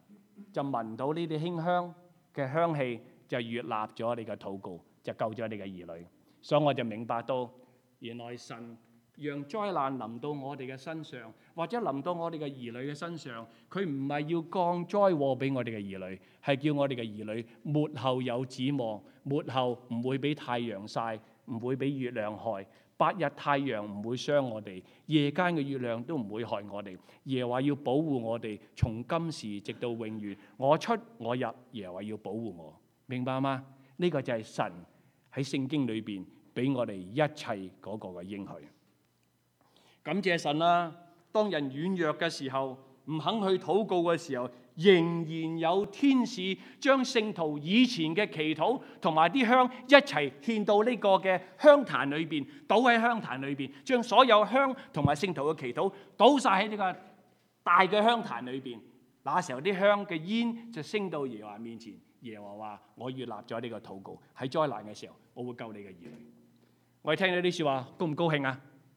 就聞到呢啲馨香嘅香氣，就悅納咗你嘅禱告，就救咗你嘅兒女。所以我就明白到，原來神讓災難臨到我哋嘅身上，或者臨到我哋嘅兒女嘅身上，佢唔係要降災禍俾我哋嘅兒女，係叫我哋嘅兒女末後有指望，末後唔會俾太陽曬，唔會俾月亮害，白日太陽唔會傷我哋，夜間嘅月亮都唔會害我哋。耶和華要保護我哋，從今時直到永遠，我出我入，耶和華要保護我，明白嗎？呢個就係神喺聖經裏邊俾我哋一切嗰個嘅應許。感謝神啦！當人軟弱嘅時候，唔肯去禱告嘅時候，仍然有天使將聖徒以前嘅祈禱同埋啲香一齊獻到呢個嘅香壇裏邊，倒喺香壇裏邊，將所有香同埋聖徒嘅祈禱倒晒喺呢個大嘅香壇裏邊。那時候啲香嘅煙就升到耶和華面前，耶和華話：我悅納咗呢個禱告。喺災難嘅時候，我會救你嘅兒女。我哋聽到啲説話，高唔高興啊？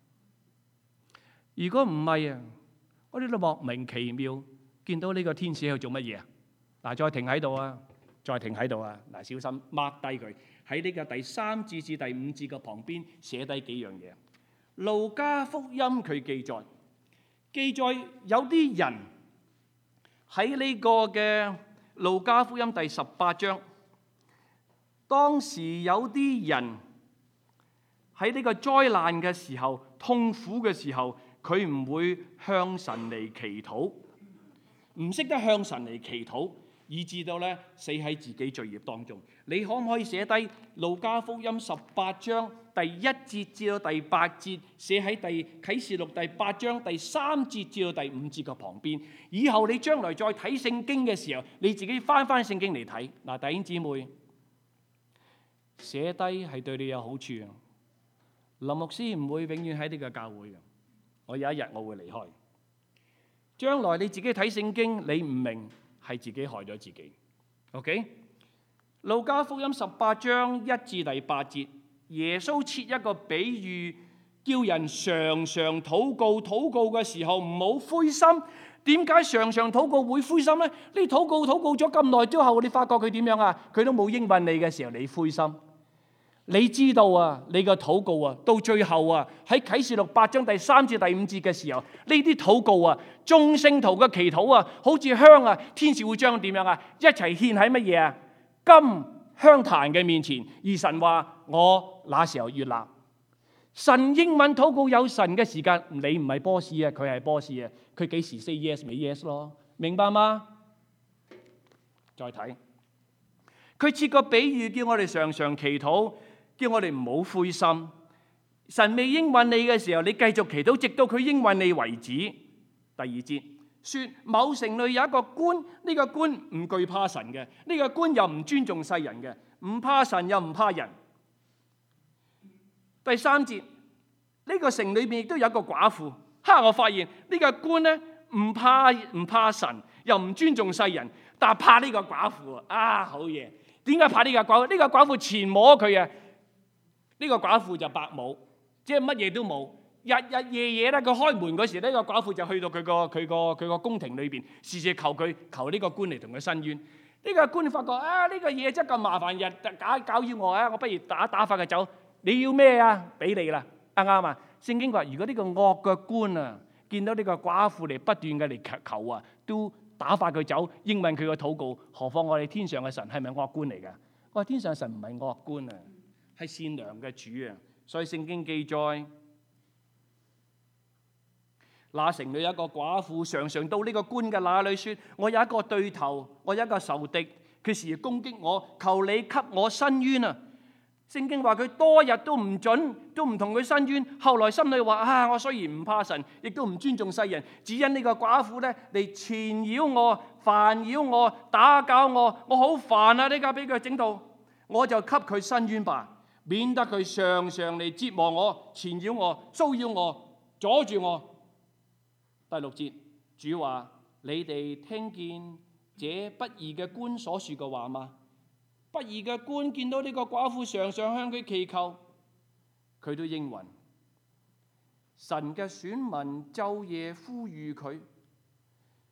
如果唔係啊，我哋都莫名其妙見到呢個天使喺度做乜嘢啊？嗱，再停喺度啊，再停喺度啊！嗱，小心 mark 低佢喺呢個第3節至第5節嘅旁邊寫低幾樣嘢。路加福音佢記載有啲人喺呢個嘅路加福音第18章，當時有啲人喺呢個災難嘅時候、痛苦嘅時候，佢唔會向神嚟祈禱，唔識得向神嚟祈禱，以致到咧死喺自己罪孽當中。你可唔可以寫低路加福音18章第1節至到第8節，寫喺啟示錄第8章第3節至到第5節嘅旁邊？以後你將來再睇聖經嘅時候，你自己翻聖經嚟睇。嗱，弟兄姊妹，寫低係對你有好處啊！林牧師唔會永遠喺呢個教會嘅。我有一日我會離開，將來你自己睇聖經，你唔明係自己害咗自己。OK？ 路加福音18章1至第8節，耶穌設一個比喻，叫人常常禱告，禱告嘅時候唔好灰心。點解常常禱告會灰心呢？你禱告咗咁耐之後，你發覺佢點樣啊？佢都冇應允你嘅時候，你灰心。你知道啊，你個禱告啊，到最後啊，喺啟示錄8章第3至第5節嘅時候，呢啲禱告啊，眾聖徒嘅祈禱啊，好似香啊，天使會將點樣啊，一齊獻喺乜嘢啊？金香壇嘅面前，而神話我那時候悅納。神英文禱告有神嘅時間，你唔係 boss 啊，佢係 boss 啊，佢幾時 say yes 咪 yes 咯，明白嗎？再睇，佢設個比喻叫我哋常常祈禱。叫我哋唔好灰心，神未應允你嘅時候，你繼續祈禱，直到佢應允你為止。第2節說，某城裏有一個官，呢個官唔懼怕神嘅，呢個官又唔尊重世人嘅，唔怕神又唔怕人。第3節，呢個城裏面亦都有一個寡婦。我發現呢個官呢，唔怕神，又唔尊重世人，但係怕呢個寡婦啊！好嘢，點解怕呢個寡婦？呢個寡婦纏摸佢啊！呢個寡婦就白冇，即係乜嘢都冇。日日夜夜咧，佢開門嗰時，呢個寡婦就去到佢個宮廷裏邊，時時求呢個官嚟同佢申冤。呢個官發覺呢個嘢真係咁麻煩，日搞擾我啊！我不如打發佢走。你要咩啊？俾你啦，啱啊！聖經話，如果呢個惡嘅官啊，見到呢個寡婦嚟不斷嘅嚟求啊，都打發佢走，應允佢個禱告。何況我哋天上嘅神係咪惡官嚟㗎？我話天上嘅神唔係惡官啊，係善良嘅主啊！所以聖經記載，那城裏有一個寡婦，常常到呢個官嘅那裏説：我有一個對頭，我有一個仇敵，佢時時攻擊我，求你給我伸冤啊！聖經話佢多日都唔同佢伸冤。後來心裏話：我雖然唔怕神，亦都唔尊重世人，只因呢個寡婦咧嚟纏繞我、煩擾我、打攪我，我好煩啊！呢家俾佢整到，我就給佢伸冤吧。免得佢常常嚟折磨我、纏繞我、騷擾我、阻住我。第6節，主話：你哋聽見這不義嘅官所說嘅話嗎？不義嘅官見到呢個寡婦常常向佢祈求，佢都應允。神嘅選民晝夜呼籲佢，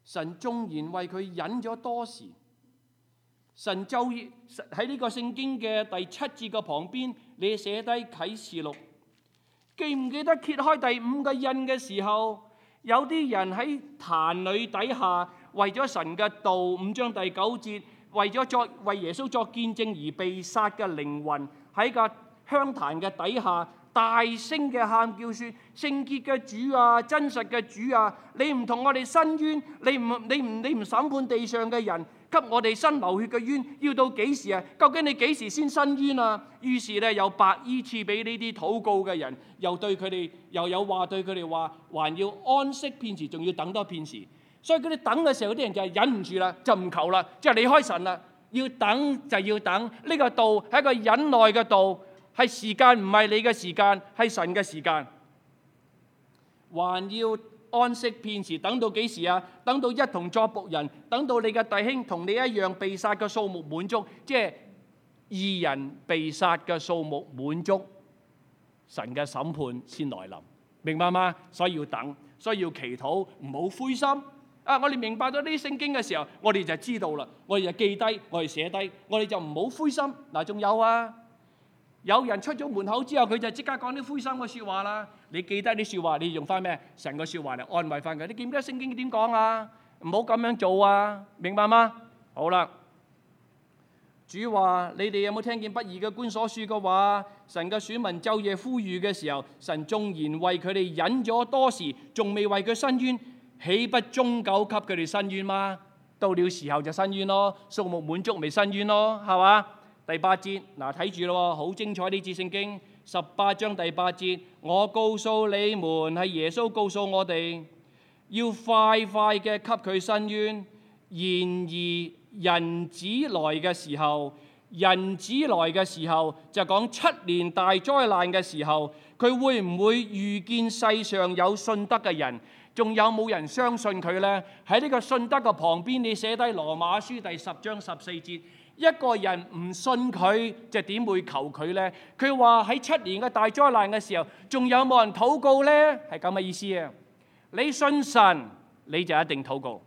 神縱然為佢忍咗多時，神就喺呢個聖經嘅第7節嘅旁邊，你寫低啟示錄。記唔記得揭開第5個印嘅時候，有啲人喺壇裏底下為咗神嘅道，5章第9節，為耶穌作見證而被殺嘅靈魂喺個香壇嘅底下大聲嘅喊叫說：聖潔嘅主啊，真實嘅主啊，你唔同我哋申冤，你唔審判地上嘅人，給我哋伸流血嘅冤，要到幾時啊？究竟你幾時先申冤啊？於是咧，有白衣賜俾呢啲禱告嘅人，又有話對佢哋話，還要安息片時，仲要等多片時。所以佢哋等嘅時候，啲人就係忍唔住啦，就唔求啦，即係離開神啦。要等就要等，呢個道係一個忍耐嘅道，係時間唔係你嘅時間，係神嘅時間。還要安息片時，等到幾時啊？等到一同作僕人，等到你嘅弟兄同你一樣被殺嘅數目滿足，即係義人被殺嘅數目滿足，神嘅審判先來臨，明白嗎？所以要等，所以要祈禱，唔好灰心。我哋明白到呢啲聖經嘅時候，我哋就知道啦，我哋就記低，我哋寫低，我哋就唔好灰心。嗱，仲有啊，有人出咗門口之後，佢就即刻講啲灰心嘅説話啦。你記得啲説話，你用翻咩？神嘅説話嚟安慰翻佢。你記唔記得聖經點講啊？唔好咁樣做啊，明白嗎？好啦，主話：你哋有冇聽見不義嘅官所説嘅話？神嘅選民晝夜呼籲嘅時候，神縱然為佢哋忍咗多時，仲未為佢申冤，豈不終久給佢哋申冤嗎？到了時候就申冤咯，數目滿足咪申冤咯，係嘛？第8節，嗱，睇住咯，好精彩呢節聖經18章第8節，我告訴你們，係耶穌告訴我哋，要快快嘅給佢申冤。然而人子來嘅時候，就講7年大災難嘅時候，佢會唔會遇見世上有信德嘅人？仲有冇人相信佢呢？喺呢個信德嘅旁邊，你寫低羅馬書第10章14節。一個人唔信佢，就點會求佢呢？佢話喺7年嘅大災難嘅時候，仲有冇人禱告呢？係咁嘅意思啊！你信神，你就一定禱告。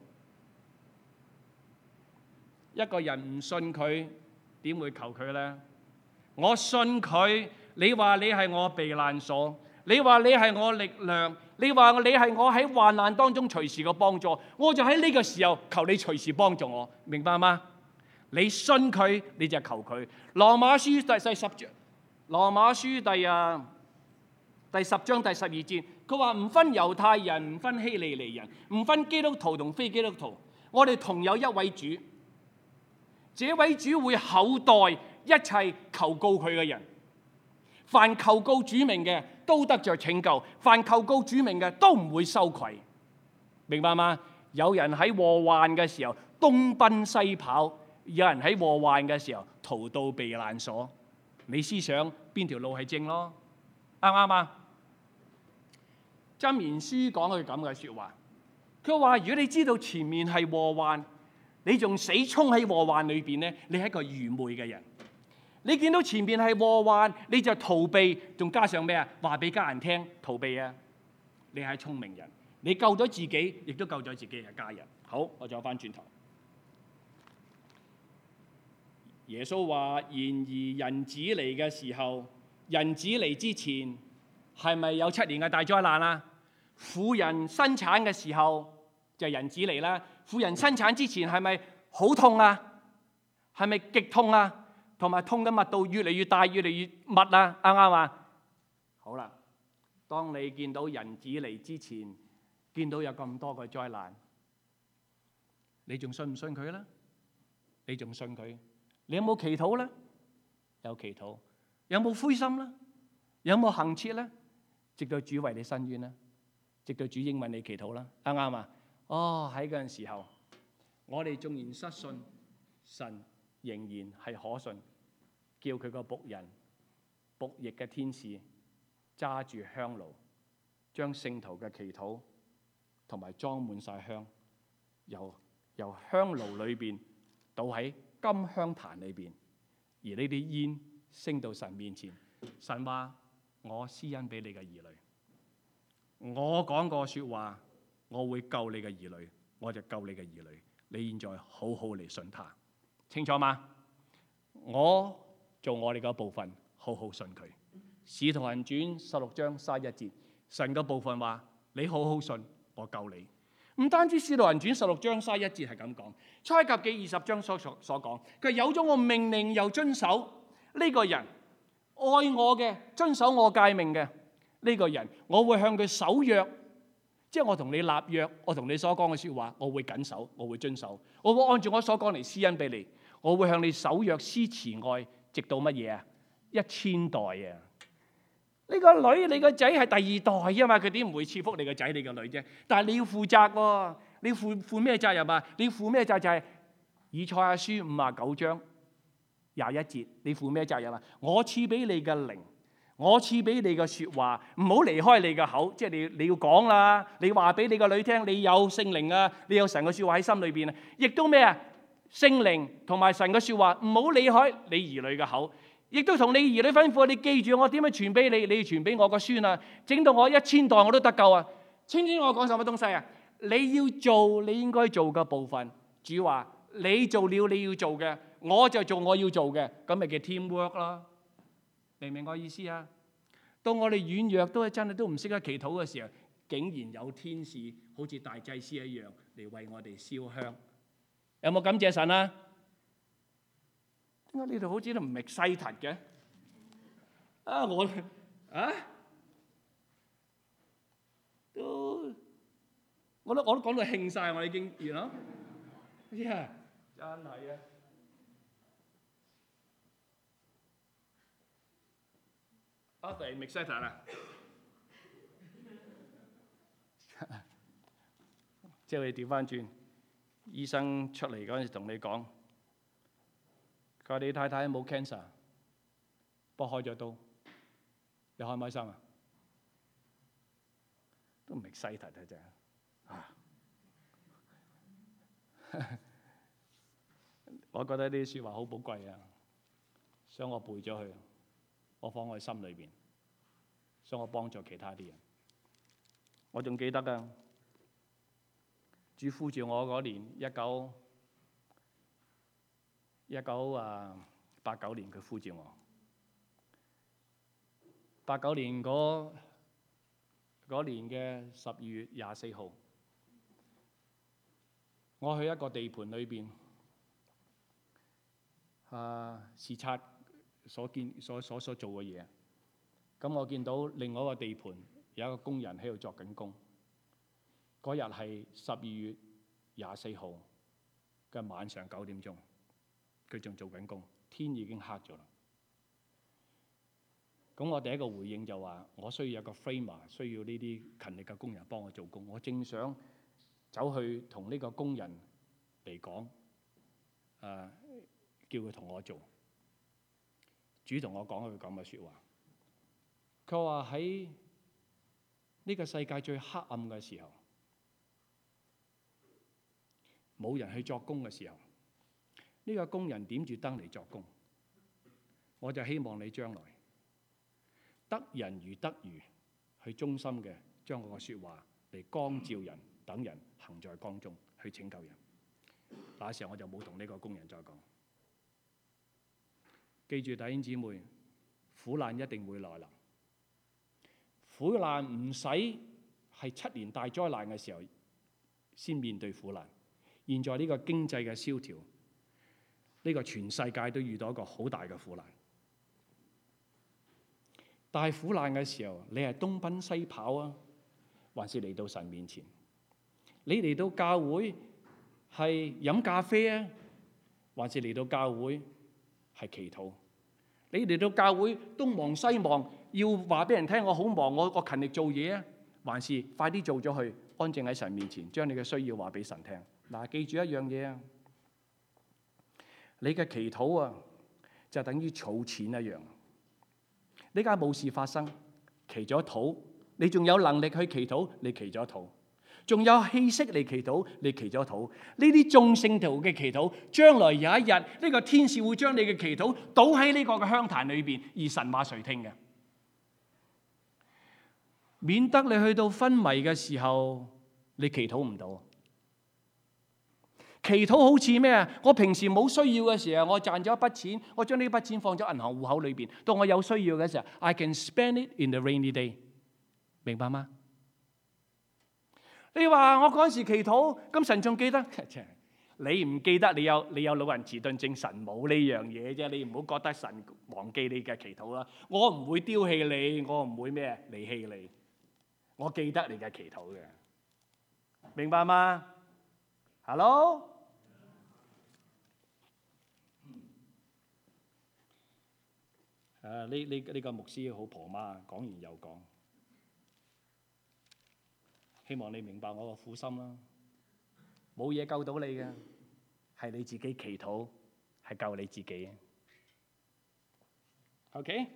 一個人唔信佢，點會求佢呢？我信佢，你話你係我避難所，你話你係我力量，你話你係我喺患難當中隨時嘅幫助，我就喺呢個時候求你隨時幫助我，明白嗎？你信佢，你就求佢。羅馬書第10章，羅馬書第10章第12節，佢話唔分猶太人，唔分希利尼人，唔分基督徒同非基督徒，我哋同有一位主。這位主會厚待一切求告佢嘅人。凡求告主名嘅，都得着拯救；凡求告主名嘅，都唔會羞愧。明白嗎？有人喺禍患嘅時候東奔西跑。有人喺禍患嘅時候逃到避難所，你思想邊條路係正咯？啱唔啱啊？箴言書講佢咁嘅説話，佢話：如果你知道前面係禍患，你仲死衝喺禍患裏邊咧，你係一個愚昧嘅人。你見到前面係禍患，你就逃避，仲加上咩啊？話俾家人聽逃避啊！你係聰明人，你救咗自己，亦都救咗自己嘅家人。好，我再翻轉頭。耶穌話：然而人子嚟嘅時候，人子嚟之前係咪有7年嘅大災難啊？婦人生產嘅時候就人子嚟啦。婦人生產之前係咪好痛啊？係咪極痛啊？同埋痛嘅密度越嚟越大，越嚟越密啊？啱唔啱啊？好啦，當你見到人子嚟之前，見到有咁多個災難，你仲信唔信佢咧？你仲信佢？你有冇祈禱咧？有祈禱。有冇灰心咧？有冇恆切咧？直到主為你伸冤咧，直到主應允你祈禱啦，啱唔啱啊？喺嗰陣時候，我哋縱然失信，神仍然係可信，叫佢個僕人、僕役嘅天使揸住香爐，將聖徒嘅祈禱同埋裝滿晒香，由香爐裏邊倒喺金香壇裏邊，而呢啲煙升到神面前。神話：我施恩俾你嘅兒女，我講過說話，我會救你嘅兒女。 我就救你嘅兒女。你現在好好嚟信他，清楚嗎？我做我哋嘅部分，好好信佢。使徒行傳16章31節，神嘅部分話：你好好信，我救你。唔單止使徒行傳16章31節係咁講，出埃及記20章所講，佢有咗我命令又遵守，呢個人愛我嘅，遵守我誡命嘅呢個人，我會向佢守約，即係我同你立約，我同你所講嘅説話，我會謹守，我會遵守，我會按照我所講嚟施恩俾你，我會向你守約施慈愛，直到乜嘢啊？1000代啊！呢個女你個仔係第2代啊嘛，佢點唔會賜福你個仔你個女啫？但係你要負責喎，你要負咩責任啊？你要負咩責任？就係以賽亞書59章21節，你負咩責任啊？我賜俾你嘅靈，我賜俾你嘅説話，唔好離開你嘅口，即係你要講啦，你話俾你個女聽，你有聖靈啊，你有神嘅説話喺心裏邊啊，亦都咩啊？聖靈同埋神嘅説話唔好離開你兒女嘅口。亦都同你兒女吩咐，你記住我點樣傳俾你，你要傳俾我個孫啊，整到我1000代我都得救啊！清唔清楚我講什麼東西啊？你要做你應該做嘅部分，主話你做了你要做嘅，我就做我要做嘅，咁咪叫 teamwork 啦。明唔明我意思啊？到我哋軟弱都係真係都唔識得祈禱嘅時候，竟然有天使好似大祭司一樣嚟為我哋燒香，有冇感謝神啊？點解呢度好似都唔係細突嘅？我都講到興晒，我已經完啦。真係啊！突然 excited 啦！即係你調翻轉，醫生出嚟嗰陣時同你講。佢話：你太太冇 cancer， 不過開咗刀，你開唔開心啊？都唔係細突嘅啫。我覺得呢啲説話好寶貴啊，所以我背咗佢，我放喺心裏邊，所以我幫助其他啲人。我仲記得啊，主呼召我嗰年1989年佢呼召我，89年嗰年嘅12月24號，我去一個地盤裏邊視察所做嘅嘢。咁我見到另外一個地盤有一個工人喺度作緊工。嗰日係12月24號嘅晚上9點鐘。佢仲做緊工，天已經黑咗啦。咁我第一個回應就話：我需要有個 framer， 需要呢啲勤力嘅工人幫我做工。我正想走去同呢個工人嚟講，叫佢同我做。主同我講一句咁嘅説話，佢話喺呢個世界最黑暗嘅時候，冇人去作工嘅時候，呢個工人點住燈嚟作工，我就希望你將來得人如得魚，去忠心嘅將我個説話嚟光照人，等人行在光中，去拯救人。那時候我就冇同呢個工人再講。記住弟兄姊妹，苦難一定會來臨。苦難唔使係7年大災難嘅時候先面對苦難。現在呢個經濟嘅蕭條，呢個全世界都遇到一個好大嘅苦難。但係苦難嘅時候，你係東奔西跑啊，還是嚟到神面前？你嚟到教會係飲咖啡啊，還是嚟到教會係祈禱？你嚟到教會東忙西忙，要話俾人聽我好忙，我勤力做嘢啊，還是快啲做咗去，安靜喺神面前，將你嘅需要話俾神聽？嗱，記住一樣嘢啊！你嘅祈禱啊，就等於儲錢一樣。呢家冇事發生，祈咗禱，你仲有能力去祈禱，你祈咗禱，仲有氣息嚟祈禱，你祈咗禱。呢啲眾聖徒嘅祈禱，將來有一日呢個天使會將你嘅祈禱倒喺呢個嘅香壇裏邊，而神話垂聽嘅，免得你去到昏迷嘅時候，你祈禱唔到。 祈禱好似咩啊？我平時冇需要嘅時候，我賺咗一筆錢，我將呢筆錢放咗銀行戶口裏邊。到我有需要嘅時候 ，I can spend it in the rainy day。明白嗎？你話我嗰陣時祈禱，咁神仲記得？你唔記得，你有老人遲鈍症，神冇呢樣嘢啫。你唔好覺得神忘記你嘅祈禱啦。我唔會丟棄你，我唔會咩離棄你。我記得你嘅祈禱嘅，明白嗎 ？Hello？呢個牧師好婆媽，講完又講。希望你明白我個苦心啦。冇嘢救到你嘅，係你自己祈禱，係救你自己。OK？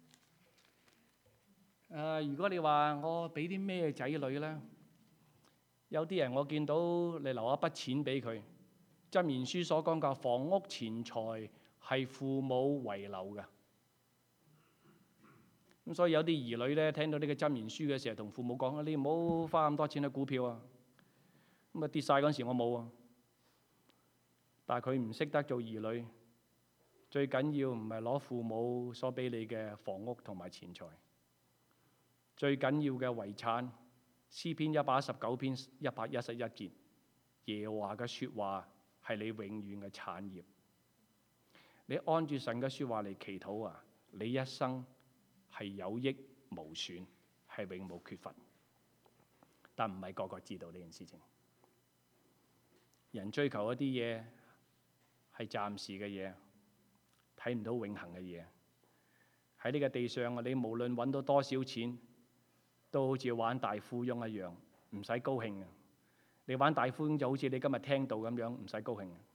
如果你話我俾啲咩仔女咧，有啲人我見到你留一筆錢俾佢，箴言書所講嘅房屋錢財係父母遺留嘅。咁所以有啲兒女咧，聽到呢個箴言書嘅時候，同父母講：你唔好花咁多錢喺股票啊！咁啊跌晒嗰陣時，我冇啊。但係佢唔識得做兒女，最緊要唔係攞父母所俾你嘅房屋同埋錢財，最緊要嘅遺產。詩篇119篇111節，耶和華嘅説話係你永遠嘅產業。你按住神嘅説話嚟祈禱啊，你一生係有益無損，係永無缺乏。但唔係個個知道呢件事情。人追求一啲嘢係暫時嘅嘢，睇唔到永恆嘅嘢。喺呢個地上啊，你無論揾到多少錢，都好似玩大富翁一樣，唔使高興啊！你玩大富翁就好似你今日聽到咁樣，唔使高興啊！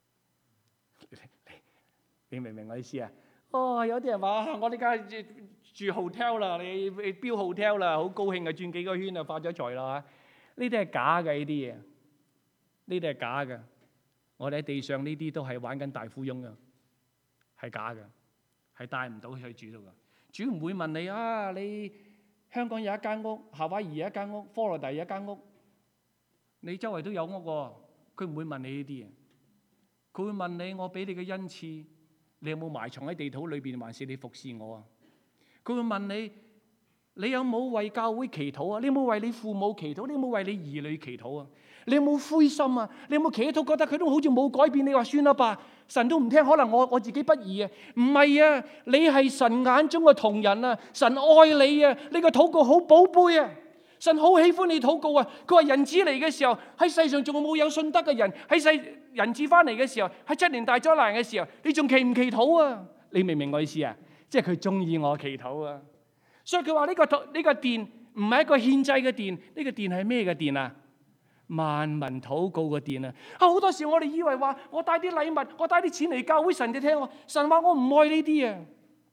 你明唔明我意思啊？哦，有啲人話我呢家住 hotel 啦，你標 hotel 啦，好高興啊，轉幾個圈啊，發咗財啦！呢啲係假嘅，呢啲嘢，呢啲係假嘅。我哋喺地上呢啲都係玩緊大富翁啊，係假嘅，係帶唔到去主度嘅。主唔會問你啊，你香港有一間屋，夏威夷有一間屋，科羅大有一間屋，你周圍都有屋喎。佢唔會問你呢啲嘢，佢會問你：我俾你嘅恩賜，你有冇埋藏喺地土裏邊，還是你服侍我啊？佢會問你：你有冇為教會祈禱啊？你有冇為你父母祈禱？你有冇為你兒女祈禱啊？你有冇灰心啊？你有冇祈禱覺得佢都好似冇改變？你話算啦吧，神都唔聽，可能我自己不義啊？唔係啊，你係神眼中嘅瞳人啊！神愛你啊！呢個禱告好寶貝啊！神好喜歡你禱告啊！佢話人子嚟嘅時候，喺世上仲冇有信德嘅人，喺人子翻嚟嘅時候，喺7年大災難嘅時候，你仲祈唔祈禱啊？你明唔明我意思啊？即係佢中意我祈禱啊！所以佢話呢個殿唔係一個獻祭嘅殿，呢個殿係咩嘅殿啊？萬民禱告嘅殿啊！好多時我哋以為話我帶啲禮物，我帶啲錢嚟教會，神哋聽我。神話我唔愛呢啲啊！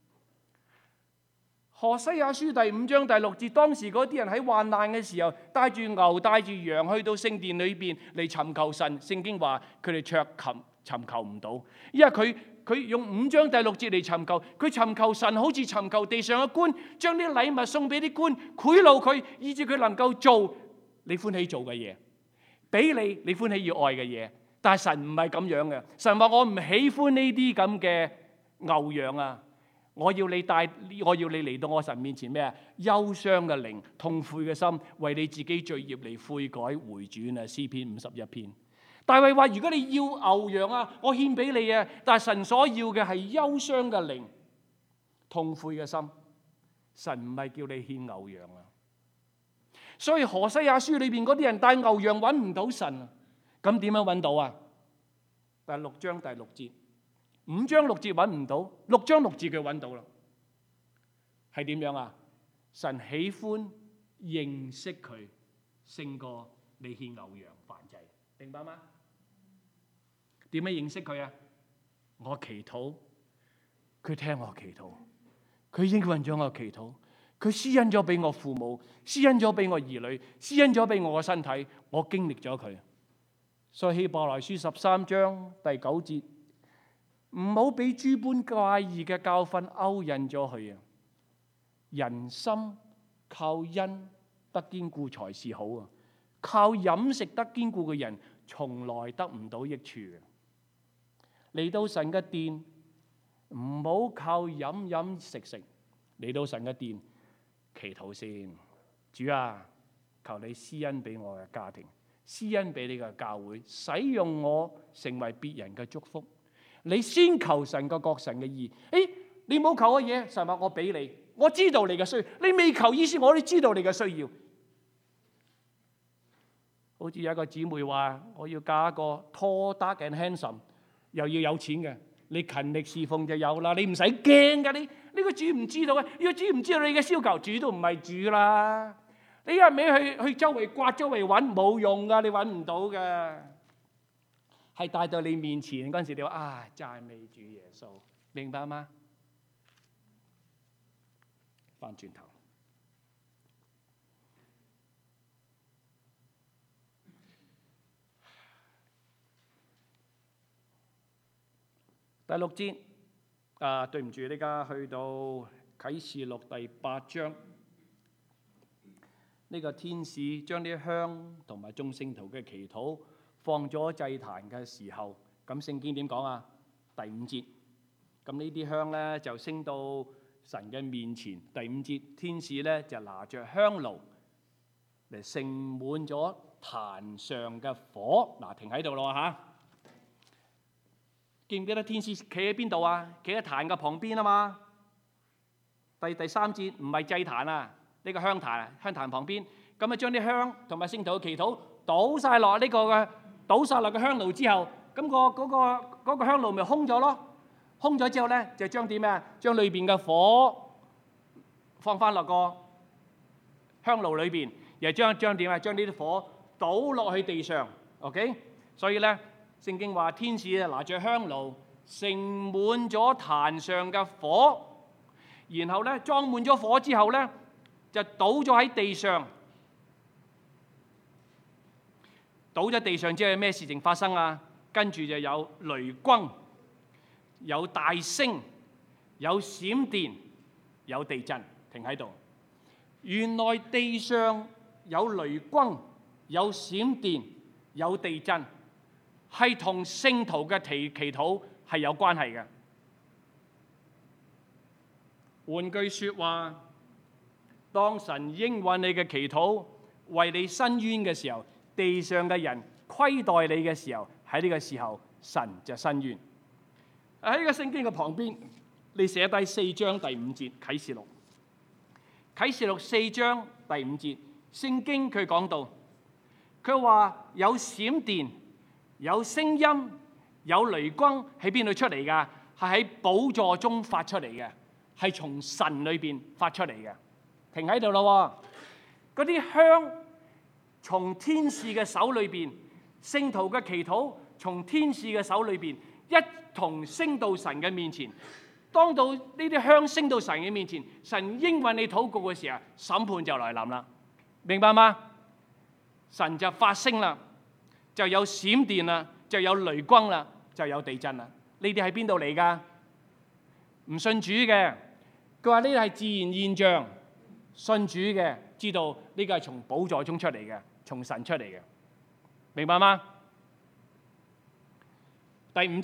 何西阿書第5章第6節，當時嗰啲人喺患難嘅時候，帶住牛帶住羊去到聖殿裏邊嚟尋求神。聖經話佢哋尋求唔到，因為佢用5章第6節嚟尋求，佢尋求神好似尋求地上嘅官，將啲禮物送俾啲官，賄賂佢，以致佢能夠做你歡喜做嘅嘢，俾你歡喜要愛嘅嘢。但係神唔係咁樣嘅，神話我唔喜歡呢啲咁嘅牛羊啊！我要你嚟到我神面前咩啊？憂傷嘅靈，痛悔嘅心，為你自己罪孽嚟悔改回轉啊！詩篇51篇。大衛話：如果你要牛羊啊，我獻俾你啊！但係神所要嘅係憂傷嘅靈，痛悔嘅心。神唔係叫你獻牛羊啊！所以何西阿書裏邊嗰啲人帶牛羊揾唔到神啊！咁點樣揾到啊？第6章第6節，5章6節揾唔到，6章6節佢揾到啦。係點樣啊？神喜歡認識佢，勝過你獻牛羊燔祭，明白嗎？點樣認識佢啊？我祈禱，佢聽我祈禱，佢應允咗我祈禱，佢施恩咗俾我父母，施恩咗俾我兒女，施恩咗俾我嘅身體，我經歷咗佢。所以希伯來書13章第9節，唔好俾諸般怪異嘅教訓勾引咗佢啊！人心靠恩得堅固才是好啊！靠飲食得堅固嘅人， 從來得唔到益處嘅。嚟到神嘅殿，唔好靠飲飲食食，嚟到神嘅殿祈禱先。主啊，求你施恩俾我嘅家庭，施恩俾你嘅教會，使用我成為別人嘅祝福。你先求神嘅國，神嘅義。你冇求嘅嘢，神話我俾你，我知道你嘅需要。你未求意思，我都知道你嘅需要。好似有一個姊妹話，我要嫁一個 tall dark and handsome， 又要有錢嘅。你勤力侍奉就有啦，你唔使驚㗎。呢個主唔知道嘅，如果主唔知道你嘅需求，主都唔係主啦。你一味去周圍刮，周圍揾，冇用㗎，你揾唔到㗎。係帶到你面前嗰陣時，你話讚美主耶穌，明白嗎？翻轉頭，第6節對唔住，呢家去到啟示錄第8章，呢個天使將啲香同埋眾聖徒嘅祈禱放咗祭壇嘅時候，咁聖經點講啊？第5節，咁呢啲香咧就升到神嘅面前。第5節，天使咧就拿着香爐嚟盛滿咗壇上嘅火。嗱，停喺度咯嚇。記唔記得天使企喺邊度啊？企喺壇嘅旁邊啊嘛。第3節唔係祭壇啊，呢個香壇旁邊。咁啊，將啲香同埋聖徒嘅祈禱倒晒落呢個嘅香爐之後，咁嗰個香爐咪空咗咯。空咗之後咧，就將點啊？將裏邊嘅火放翻落個香爐裏邊，又將點啊？將呢啲火倒落去地上。OK， 所以咧，聖經話天使啊拿着香爐盛滿咗壇上嘅火，然後咧裝滿咗火之後咧，就倒咗喺地上。倒咗地上之後有咩事情發生啊？跟住就有雷轟，有大聲，有閃電，有地震。停喺度。原來地上有雷轟、有閃電、有地震，係同聖徒嘅祈禱係有關係嘅。換句説話，當神應允你嘅祈禱，為你伸冤嘅時候，地上嘅人虧待你嘅時候，喺呢個時候神就伸冤。喺呢個聖經嘅旁邊，你寫低4章第5節啟示錄。啟示錄4章第5節，聖經佢講到，佢話有閃電、有聲音、有雷轟喺邊度出嚟㗎？係喺寶座中發出嚟嘅，係從神裏邊發出嚟嘅。停喺度咯，嗰啲香從天使嘅手裏邊，聖徒嘅祈禱從天使嘅手裏邊一同升到神嘅面前。當到呢啲香升到神嘅面前，神應允你禱告嘅時候，審判就來臨啦，明白嗎？神就發聲啦，就有閃電啦，就有雷轟啦，就有地震啦。呢啲喺邊度嚟㗎？唔信主嘅，佢話呢啲係自然現象；信主嘅知道呢個係從寶座中出嚟嘅，從神出嚟嘅，明白嗎？第5節，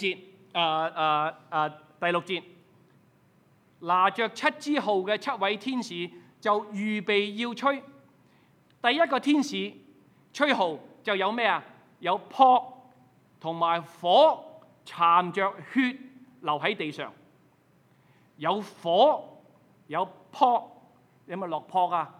第6節。拿着7支號嘅7位天使就預備要吹。第一個天使吹號就有咩啊？有撲同埋火摻着血流喺地上，有火有撲，有冇落撲啊？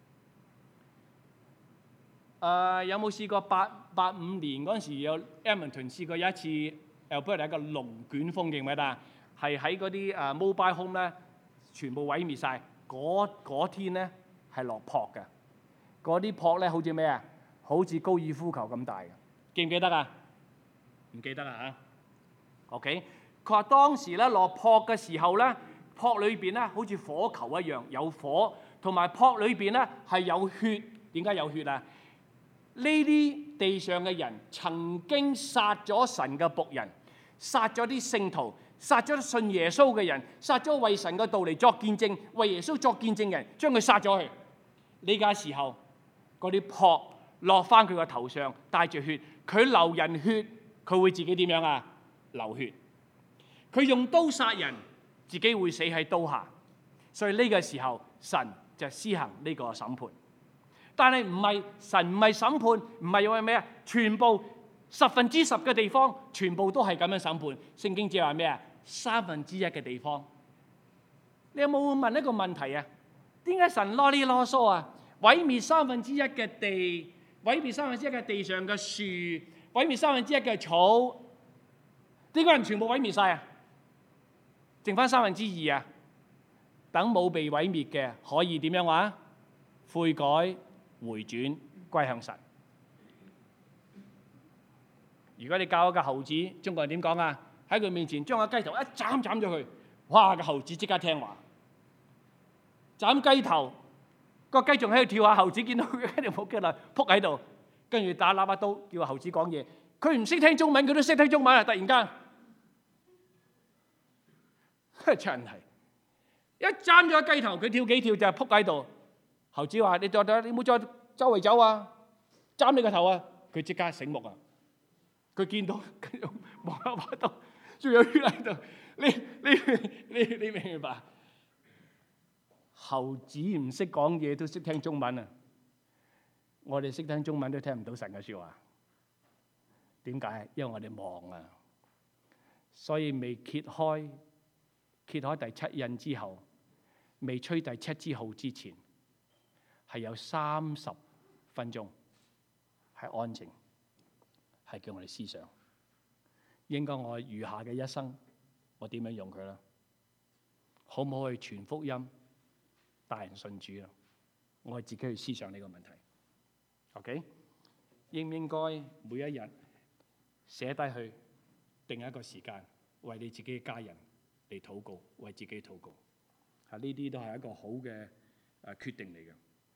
有冇試過85年嗰陣時有 Edmonton 試過有一次 Alberta 一個龍捲風，記唔記得啊？係喺嗰啲mobile home 咧，全部毀滅晒。嗰天咧係落撲嘅，嗰啲撲咧好似咩啊？好似高爾夫球咁大嘅，記唔記得啊？唔記得啦嚇。OK， 佢話當時咧落撲嘅時候咧，撲裏邊咧好似火球一樣有火，同埋撲裏邊咧係有血。點解有血啊？呢啲地上嘅人曾經殺咗神嘅僕人，殺咗啲聖徒。殺咗信耶穌嘅人，殺咗為神嘅道嚟作見證，為耶穌作見證人，將佢殺咗去。呢家時候，嗰啲撲落翻佢個頭上，帶住血， 佢流人血，佢會自己點樣啊？流血。佢用刀殺人，自己會死喺刀下。所以呢個時候，神就施行呢個審判。但係神唔係審判，唔係話咩啊？全部10%嘅地方，全部都係咁樣審判。聖經只係話咩啊？1/3嘅地方。你有冇問一個問題啊？點解神囉哩囉嗦啊？毀滅1/3嘅地，毀滅1/3嘅地上嘅樹，毀滅1/3嘅草，點解人全部毀滅晒啊？剩翻2/3啊？等冇被毀滅嘅可以點樣話？悔改、回轉、歸向神。如果你教一個猴子，中國人點講啊？喺佢面前將個雞頭一斬咗佢，哇！個猴子即刻聽話。斬雞頭，個雞仲喺度跳下，猴子見到佢一條冇腳啦，仆喺度，跟住打喇叭刀叫個猴子講嘢。佢唔識聽中文，佢都識聽中文啊！突然間，真係一斬咗個雞頭，佢跳幾跳就係仆喺度。猴子話：你唔好再周圍走啊！斬你個頭啊！佢即刻醒目啊！佢見到望下把刀，仲有血喺度。你明唔明白？猴子唔識講嘢都識聽中文啊！我哋識聽中文都聽唔到神嘅説話。點解？因為我哋忙啊，所以未揭開第7印之後，未吹第7支號之前，係有30分鐘係安靜，係叫我哋思想。應該我餘下嘅一生，我點樣用佢啦？好唔好去傳福音？帶人信主啊！我係自己去思想呢個問題。OK， 應唔應該每一日寫低去，定一個時間，為你自己嘅家人嚟禱告，為自己禱告。呢啲都係一個好嘅決定嚟嘅。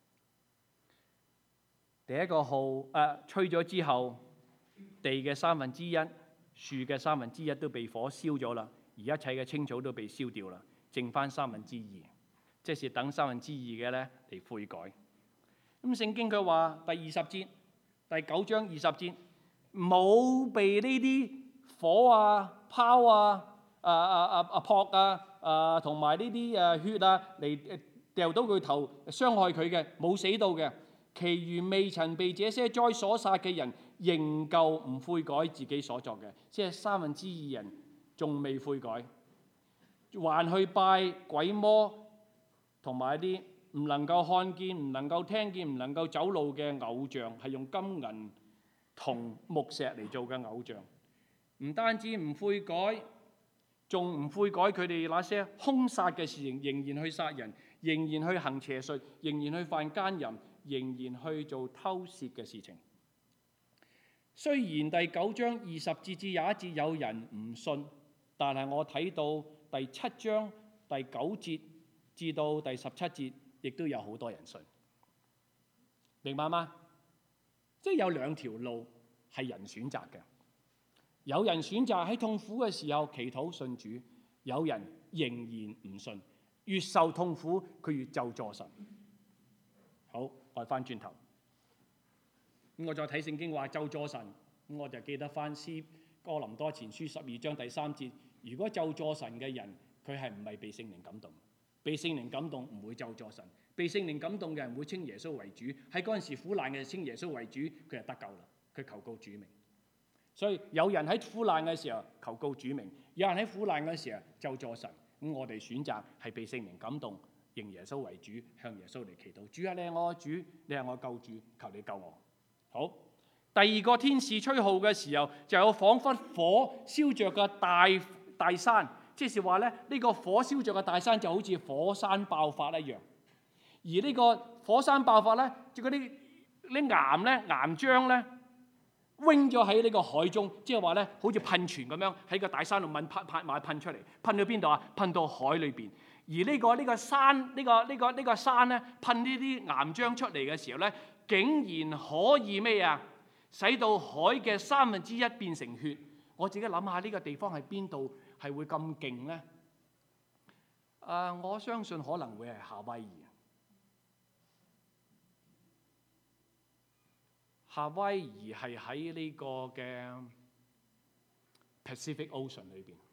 第一個號吹咗之後，地嘅1/3，樹嘅1/3都被火燒咗啦，而一切嘅青草都被燒掉啦，剩翻2/3。即是等2/3嘅咧嚟悔改。咁聖經佢話第20節，第9章20節，冇被呢啲火啊、拋啊、撲啊、同埋呢啲血啊嚟掉到佢頭傷害佢嘅，冇死到嘅。其餘未曾被這些災所殺嘅人，仍舊唔悔改自己所作嘅，即係2/3人仲未悔改，還去拜鬼魔。同埋一啲唔能夠看見、唔能夠聽見、唔能夠走路嘅偶像，係用金銀銅木石嚟做嘅偶像。唔單止唔悔改，仲唔悔改佢哋那些兇殺嘅事情，仍然去殺人，仍然去行邪術，仍然去犯奸淫，仍然去做偷竊嘅事情。雖然第9章20節至21節有人唔信，但係我睇到第7章第9節至到第17節，亦都有好多人信，明白嗎？即係有2條路係人選擇嘅。有人選擇喺痛苦嘅時候祈禱信主，有人仍然唔信，越受痛苦佢越咒詛神。好，我翻轉頭，咁我再睇聖經話咒詛神，咁我就記得翻哥林多前書12章第3節，如果咒詛神嘅人，佢係唔係被聖靈感動？被聖靈感動唔會咒詛神，被聖靈感動嘅人會稱耶穌為主。喺嗰陣時苦難嘅稱耶穌為主，佢就得救啦。佢求告主名。所以有人喺苦難嘅時候求告主名，有人喺苦難嘅時候咒詛神。咁我哋選擇係被聖靈感動，認耶穌為主，向耶穌嚟祈禱。主啊，你係我嘅主，你係我救主，求你救我。好，第二個天使吹號嘅時候，就有彷彿火燒着嘅大山。即是話咧，呢個火燒着嘅大山就好似火山爆發一樣，而呢個火山爆發咧，就嗰啲岩漿咧，扔咗喺呢個海中，即係話咧，好似噴泉咁樣喺個大山度噴出嚟，噴到邊度啊？噴到海裏邊。而呢個山咧，噴呢啲岩漿出嚟嘅時候咧，竟然可以咩啊？使到海嘅1/3變成血。我自己諗下呢個地方係邊度？係會咁勁咧？我相信可能會係夏威夷。 夏威夷係喺呢個嘅 Pacific Ocean 裏邊。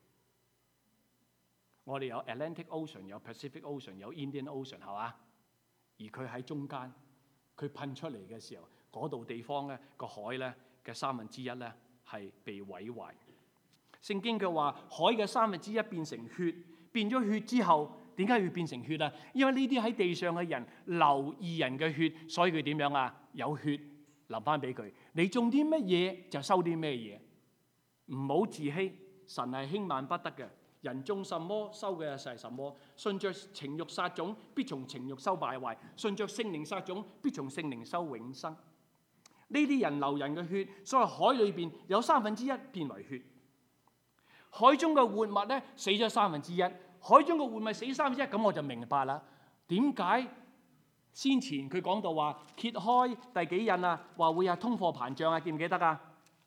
我哋有 Atlantic Ocean， 有 Pacific Ocean， 有 Indian Ocean， 係嘛？而佢喺中間，佢噴出嚟嘅時候，嗰度地方咧個海咧嘅1/3咧係被毀壞。聖經佢話海嘅1/3變成血，變咗血之後，點解要變成血啊？因為呢啲喺地上嘅人流義人嘅血，所以佢點樣啊？有血流翻俾佢。你種啲乜嘢就收啲咩嘢，唔好自欺。神係輕慢不得嘅。人種什麼，收嘅就係什麼。順着情慾撒種，必從情慾收敗壞；順着聖靈撒種，必從聖靈收永生。呢啲人流人嘅血，所以海裏邊有1/3變為血。海中嘅活物咧死咗1/3，海中嘅活物死1/3，咁我就明白啦。點解先前佢講到話揭開第幾印啊？話會有通貨膨脹啊？記唔記得啊？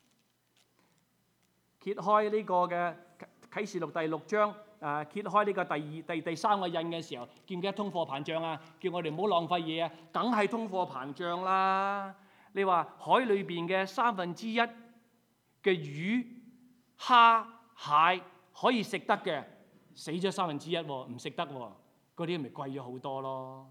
揭開呢個嘅啟示錄第6章，揭開呢個第3個印嘅時候，記唔記得通貨膨脹啊？叫我哋唔好浪費嘢啊！梗係通貨膨脹啦！你話海裏邊嘅1/3嘅魚、蝦、蟹可以食得嘅，死咗1/3喎，唔食得喎，嗰啲咪貴咗好多咯。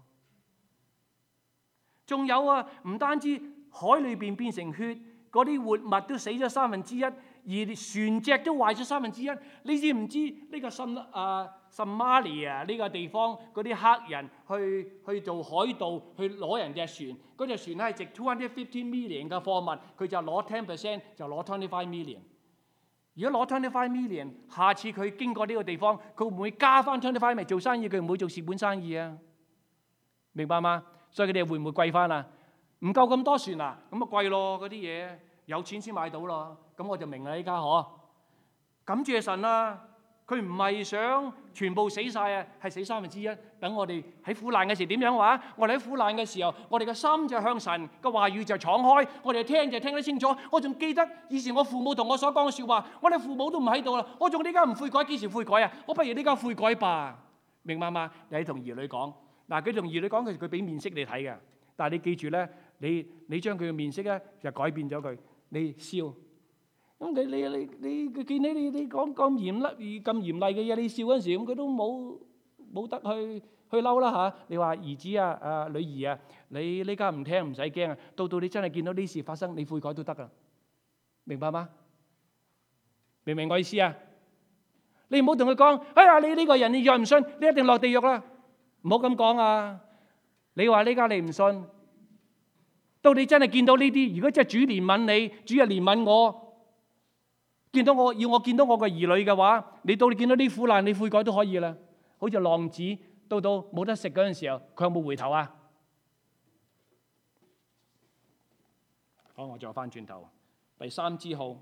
仲有啊，唔單止海裏邊變成血，嗰啲活物都死咗1/3。而船隻都壞咗1/3，你知唔知呢個Somalia 呢個地方嗰啲黑人去做海盜，去攞人隻船，嗰隻船係值250 million 嘅貨物，佢就攞 10%， 就攞25 million。如果攞25 million， 下次佢經過呢個地方，佢會唔會加翻25 million 做生意？佢唔會做蝕本生意啊，明白嗎？所以佢哋會唔會貴翻啊？唔夠咁多船啊，咁啊貴咯，嗰啲嘢有錢先買到咯。咁我就明啦，依家嗬，感謝神啦！佢唔係想全部死晒啊，係死1/3。等我哋喺苦難嘅時點樣話？我哋喺苦難嘅時候，我哋嘅心就向神嘅話語就敞開，我哋聽就聽得清楚。我仲記得以前我父母同我所講嘅説話，我哋父母都唔喺度啦，我仲呢家唔悔改，幾時悔改啊？我不如呢家悔改吧，明白嗎？你同兒女講，嗱，佢同兒女講佢俾面色你睇嘅，但係你記住咧，你將佢嘅面色咧就改變咗佢，你笑。咁你佢見你講咁嚴厲嘅嘢，你笑嗰陣時，咁佢都冇得去嬲啦嚇。你話兒子啊、女兒啊，你呢家唔聽唔使驚啊，到你真係見到呢事發生，你悔改都得噶，明白嗎？明唔明我意思啊？你唔好同佢講，哎呀，你呢個人你若唔信，你一定落地獄啦，唔好咁講啊！你話呢家你唔信，到你真係見到呢啲，如果真係主憐憫你，主又憐憫我。見到我見到我個兒女嘅話，你到你見到啲苦難，你悔改都可以啦。好似浪子到冇得食嗰陣時候，佢有冇回頭啊？好，我再翻轉頭，第3支號，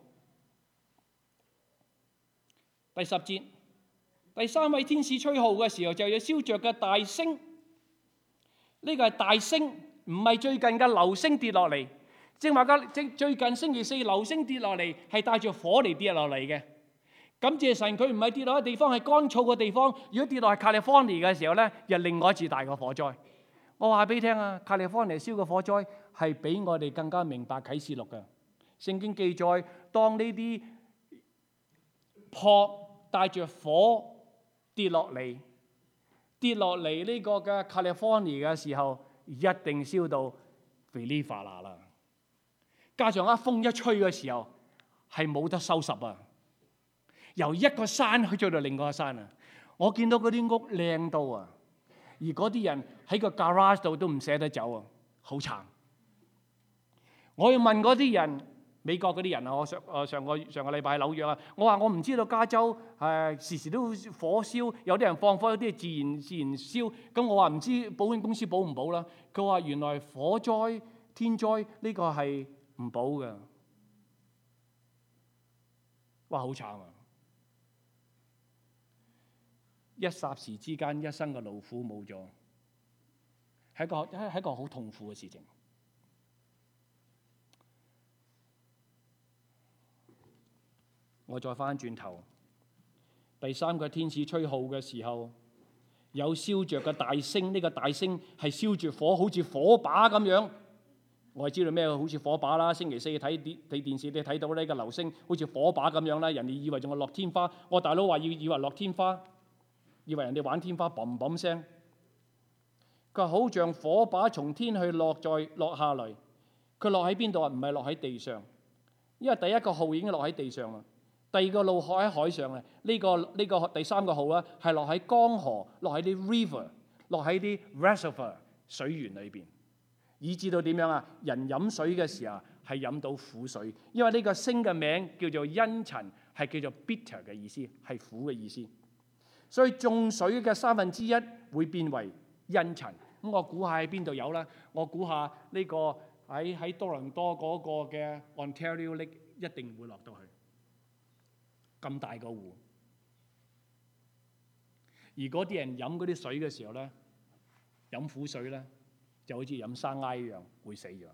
第10節，第3位天使吹號嘅時候，就有燒着嘅大星。呢個係大星，唔係最近嘅流星跌落嚟。正話最近星期4流星跌落嚟，係帶住火嚟跌落嚟嘅。感謝神，佢唔係跌落嘅地方係乾燥嘅地方。如果跌落係 California 嘅時候咧，又另外一次大嘅火災。我話俾你聽啊，California 燒嘅火災係比我哋更加明白啟示錄嘅。聖經記載，當呢啲撲帶住火跌落嚟呢個嘅 California 嘅時候，一定燒到噼里啪啦啦。加上風一吹嘅時候，係冇得收拾啊！由一個山去到另外一個山啊！我見到嗰啲屋靚到啊，而嗰啲人喺個 garage 度都唔捨得走啊，好慘！我要問嗰啲人，美國嗰啲人啊，我上個禮拜喺紐約啊，我話我唔知道加州時時都火燒，有啲人放火，有啲係自然燒。咁我話唔知保險公司保唔保啦？佢話原來火災、天災呢個係唔保嘅，哇！好慘啊！一霎時之間，一生嘅勞苦冇咗，係一個好痛苦嘅事情。我再翻轉頭，第3個天使吹號嘅時候，有燒着嘅大星，呢個大星係燒住火，好似火把咁樣。 我係知道咩好似火把啦，星期四睇電視你睇到呢個流星好似火把咁樣啦，人哋以為仲係落天花，我大佬話以為落天花，以為人哋玩天花砰砰聲。佢話好像火把從天去落下嚟，佢落喺邊度啊？唔係落喺地上，因為第一個號已經落喺地上啦，第二個路喺海上啦，呢個第三個號咧係落喺江河，落喺啲 river， 落喺啲 reservoir 水源裏邊。以至到點樣啊？人飲水嘅時候係飲到苦水，因為呢個星嘅名叫做茵蔯，係叫做 bitter 嘅意思，係苦嘅意思。所以眾水嘅1/3會變為茵蔯。咁我估下喺邊度有啦？我估下呢個喺多倫多嗰個嘅 Ontario Lake 一定會落到去咁大個湖。而嗰啲人飲嗰啲水嘅時候咧，飲苦水咧，就好似飲生埃一樣，會死咗。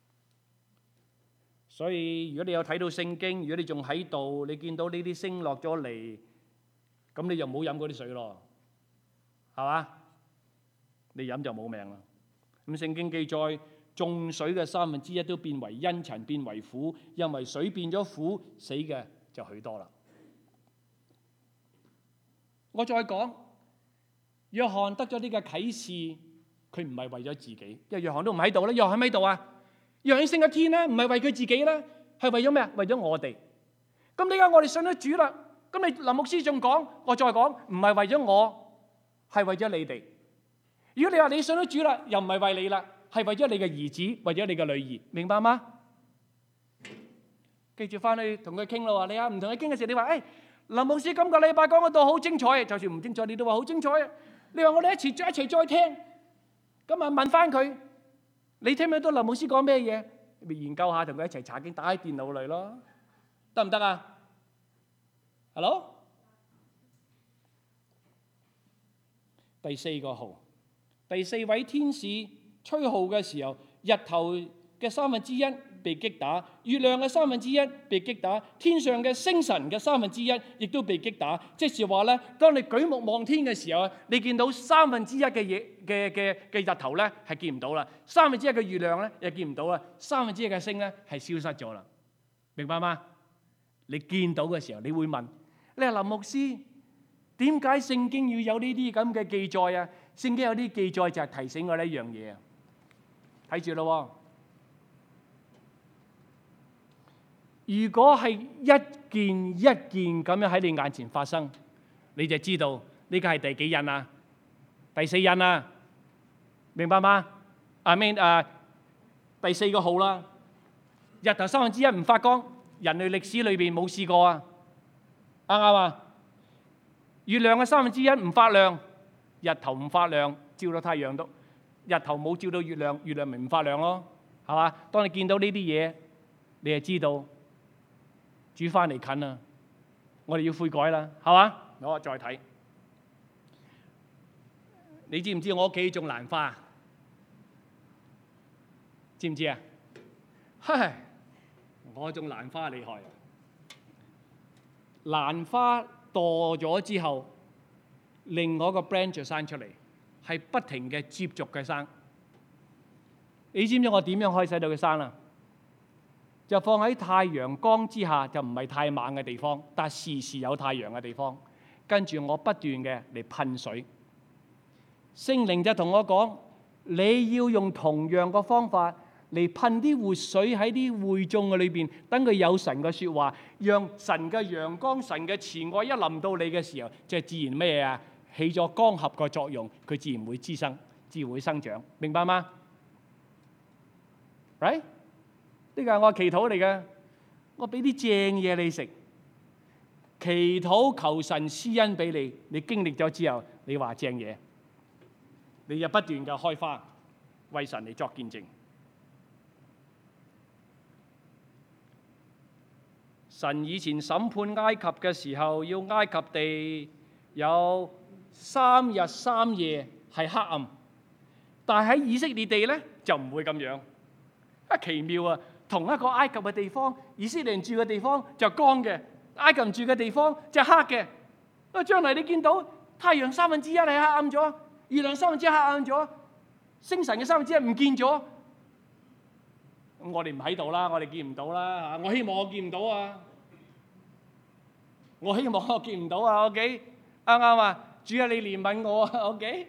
所以如果你有睇到聖經，如果你仲喺度，你見到呢啲星落咗嚟，咁你就唔好飲嗰啲水咯，係嘛？你飲就冇命啦。咁聖經記載，眾水嘅1/3都變為茵蔯，變為苦，因為水變咗苦，死嘅就許多啦。我再講，約翰得咗呢個啟示。佢唔係為咗自己，因為約翰都唔喺度啦。約翰喺咪度啊？約翰升咗天啦，唔係為佢自己啦，係為咗咩啊？為咗我哋。咁點解我哋信咗主啦？咁你林牧師仲講，我再講，唔係為咗我，係為咗你哋。如果你話你信咗主啦，又唔係為你啦，係為咗你嘅兒子，為咗你嘅女兒，明白嗎？記住翻去同佢傾咯。你啊，唔同佢傾嘅時候，你話誒，林牧師今個禮拜講嗰度好精彩，就算唔精彩，你都話好精彩。你話我哋一齊再聽。咁啊，問翻佢，你聽唔聽到林牧師講咩嘢？咪研究下，同佢一齊查經，打喺電腦嚟咯，得唔得啊 ？Hello？ 第4個號，第4位天使吹號嘅時候，日頭嘅1/3被擊打，月亮嘅1/3被擊打，天上嘅星辰嘅1/3亦都被擊打。即是話咧，當你舉目望天嘅時候，你見到1/3嘅日頭咧係見唔到啦，1/3嘅月亮咧又見唔到啦，1/3嘅星咧係消失咗啦。明白嗎？你見到嘅時候，你會問：你係林牧師，點解聖經要有呢啲咁嘅記載啊？聖經有啲記載就係提醒我呢一樣嘢啊！睇住咯。如果係一件一件咁樣喺你眼前發生，你就知道呢個係第幾印啊？第4印啊，明白嗎？第4個號啦。日頭1/3唔發光，人類歷史裏邊冇試過啊，啱唔啱啊？月亮嘅1/3唔發亮，日頭唔發亮，照到太陽都，日頭冇照到月亮，月亮咪唔發亮咯，係嘛？當你見到呢啲嘢，你就知道主翻嚟近啦，我哋要悔改啦，係嘛？我再睇，你知唔知我屋企種蘭花？知唔知啊？唉，我種蘭花厲害啊！蘭花墮咗之後，另外一個 branch 就生出嚟，係不停嘅接續嘅生。你知唔知我點樣可以使到佢生啊？就放喺太陽光之下，就唔係太猛嘅地方，但係時時有太陽嘅地方。跟住我不斷嘅嚟噴水。聖靈就同我講：你要用同樣嘅方法嚟噴啲活水喺啲會眾嘅裏邊，等佢有神嘅説話，讓神嘅陽光、神嘅慈愛一臨到你嘅時候，就係自然咩啊？起咗光合嘅作用，佢自然會滋生，自然會生長，明白嗎？Right？呢個係我祈禱嚟嘅，我俾啲正嘢你食，祈禱求神施恩俾你，你經歷咗之後，你話正嘢，你就不斷嘅開花，為神嚟作見證。神以前審判埃及嘅時候，要埃及地有3日3夜係黑暗，但係喺以色列地咧就唔會咁樣，奇妙啊！同一個埃及嘅地方，以色列人住嘅地方就光嘅，埃及人住嘅地方就黑嘅。啊，將來你見到太陽1/3係黑暗咗，月亮1/3黑暗咗，星辰嘅1/3唔見咗， 咁我哋唔喺度啦，我哋見唔到啦嚇。我希望我見唔到啊！我希望我見唔到啊 ，OK？ 啱唔啱啊？主啊，你憐憫我啊 ，OK？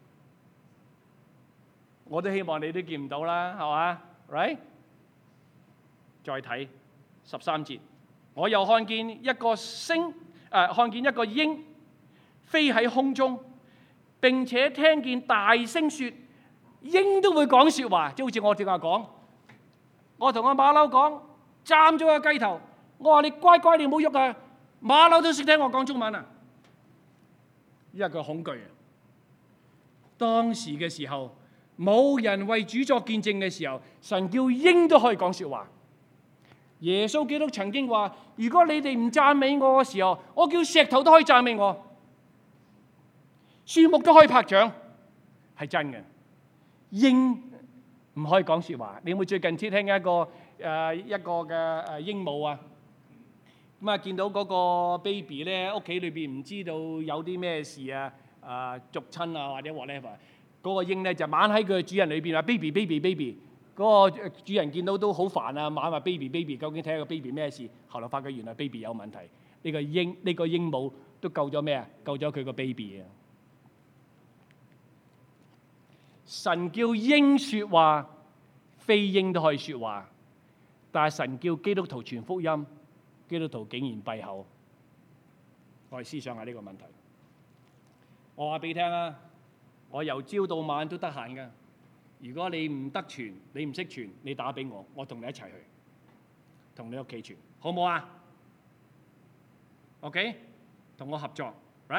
我都希望你都見唔到啦，係嘛 ？Right？ 再睇13節，我又看見一個看見一個鷹飛喺空中，並且聽見大聲説，鷹都會講説話，即係好似我正話講。我同阿馬騮講，站咗個雞頭，我話你乖乖，你唔好喐啊！馬騮都識聽我講中文啊，因為佢恐懼啊。當時嘅時候，冇人為主作見證嘅時候，神叫鷹都可以講説話。耶穌基督曾經話：如果你哋唔讚美我嘅時候，我叫石頭都可以讚美我，樹木都可以拍掌，係真嘅。鷹唔可以講説話。你有冇最近聽一個嘅鸚鵡啊？咁啊，見到嗰個 baby 咧，屋企裏邊唔知道有啲咩事啊，逐親啊或者 whatever， 嗰個鷹咧就猛喺佢主人裏邊話 baby baby baby， 嗰個主人見到都好煩啊，猛話 baby baby， 究竟睇下個 baby 咩事？後來發覺原來 baby 有問題，呢個鸚鵡都救咗咩啊？救咗佢個 baby 啊！神叫鷹説話，飛鷹都可以説話，但係神叫基督徒傳福音，基督徒竟然閉口。我哋思想下呢個問題。我話俾你聽啊，我由朝到晚都得閒㗎。如果你唔得傳，你唔識傳，你打俾我，我同你一齊去，同你屋企傳，好唔好啊 ？OK， 同我合作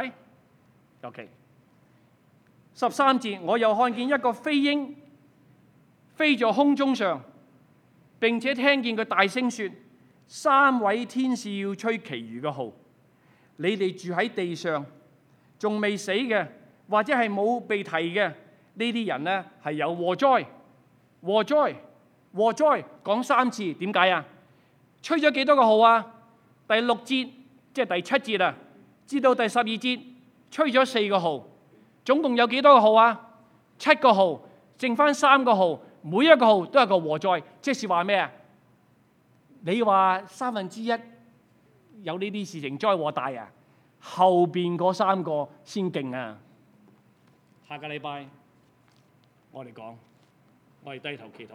，right？OK。13節，我又看見一個飛鷹飛在空中上，並且聽見佢大聲説：3位天使要吹其餘嘅號。你哋住喺地上，仲未死嘅，或者係冇被提嘅，呢啲人呢係有禍災，禍災，禍災，講3次，點解啊？吹咗幾多個號啊？第6節，即係第7節啊，至到第12節，吹咗4個號。總共有幾多個號啊？7個號，剩翻3個號，每一個號都係個禍災，即是話咩啊？你話1/3有呢啲事情災禍大啊？後邊嗰3個先勁啊！下個禮拜我哋講，我哋低頭祈禱。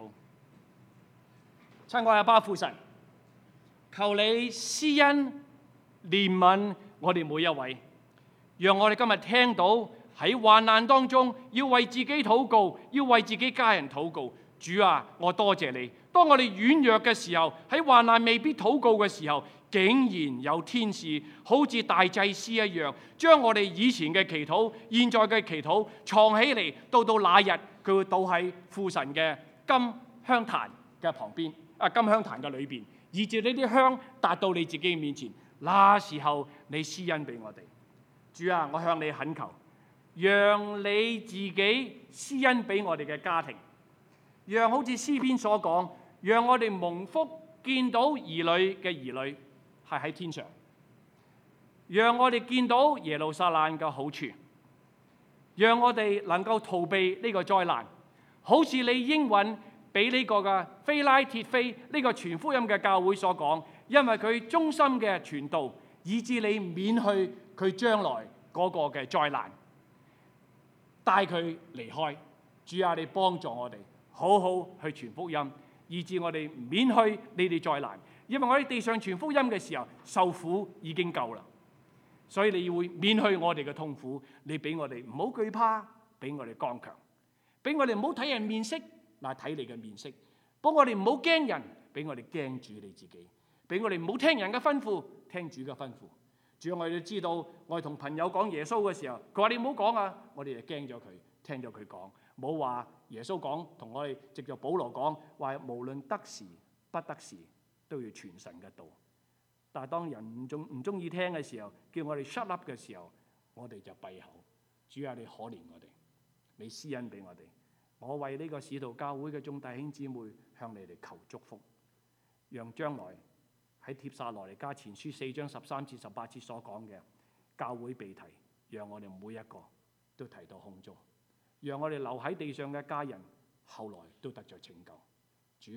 親愛阿爸父神，求你施恩憐憫我哋每一位，讓我哋今日聽到。喺患難當中，要為自己禱告，要為自己家人禱告。主啊，我多謝你。當我哋軟弱嘅時候，喺患難未必禱告嘅時候，竟然有天使好似大祭司一樣，將我哋以前嘅祈禱、現在嘅祈禱藏起嚟，到那日佢會倒喺父神嘅金香壇嘅旁邊，金香壇嘅裏邊，以至呢啲香達到你自己面前。那時候你施恩俾我哋。主啊，我向你懇求。讓你自己施恩俾我哋嘅家庭，讓好似詩篇所講，讓我哋蒙福見到兒女嘅兒女係喺天上，讓我哋見到耶路撒冷嘅好處，讓我哋能夠逃避呢個災難，好似你應允俾呢個嘅非拉鐵非呢個傳福音嘅教會所講，因為佢忠心嘅傳道，以致你免去佢將來嗰個嘅災難。帶佢離開，主啊，你幫助我哋好好去傳福音，以致我哋免去呢啲災難。因為我喺地上傳福音嘅時候受苦已經夠啦，所以你會免去我哋嘅痛苦。你俾我哋唔好懼怕，俾我哋剛強，俾我哋唔好睇人面色，嗱睇你嘅面色。幫我哋唔好驚人，俾我哋驚主你自己。俾我哋唔好聽人嘅吩咐，聽主嘅吩咐。主要我哋都知道，我哋同朋友講耶穌嘅時候，佢話你唔好講啊，我哋就驚咗佢，聽咗佢講，冇話耶穌講，同我哋藉著保羅講，話無論得時不得時都要傳神嘅道。但係當人唔中意聽嘅時候，叫我哋 shut up 嘅時候，我哋就閉口。主啊，你可憐我哋，你施恩俾我哋。我為呢個使徒教會嘅眾弟兄姊妹向你哋求祝福，讓將來喺帖撒羅尼迦前書4章13至18節所講嘅教會被提，讓我哋每一個都提到空中，讓我哋留喺地上嘅家人後來都得着拯救。主啊，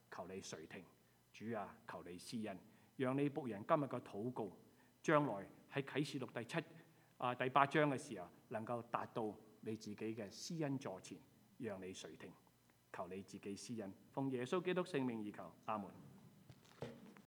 求你垂聽。主啊，求你施恩，讓你僕人今日嘅禱告，將來喺啟示錄第8章嘅時候，能夠達到你自己嘅施恩座前，讓你垂聽。求你自己施恩，奉耶穌基督聖名而求，阿門。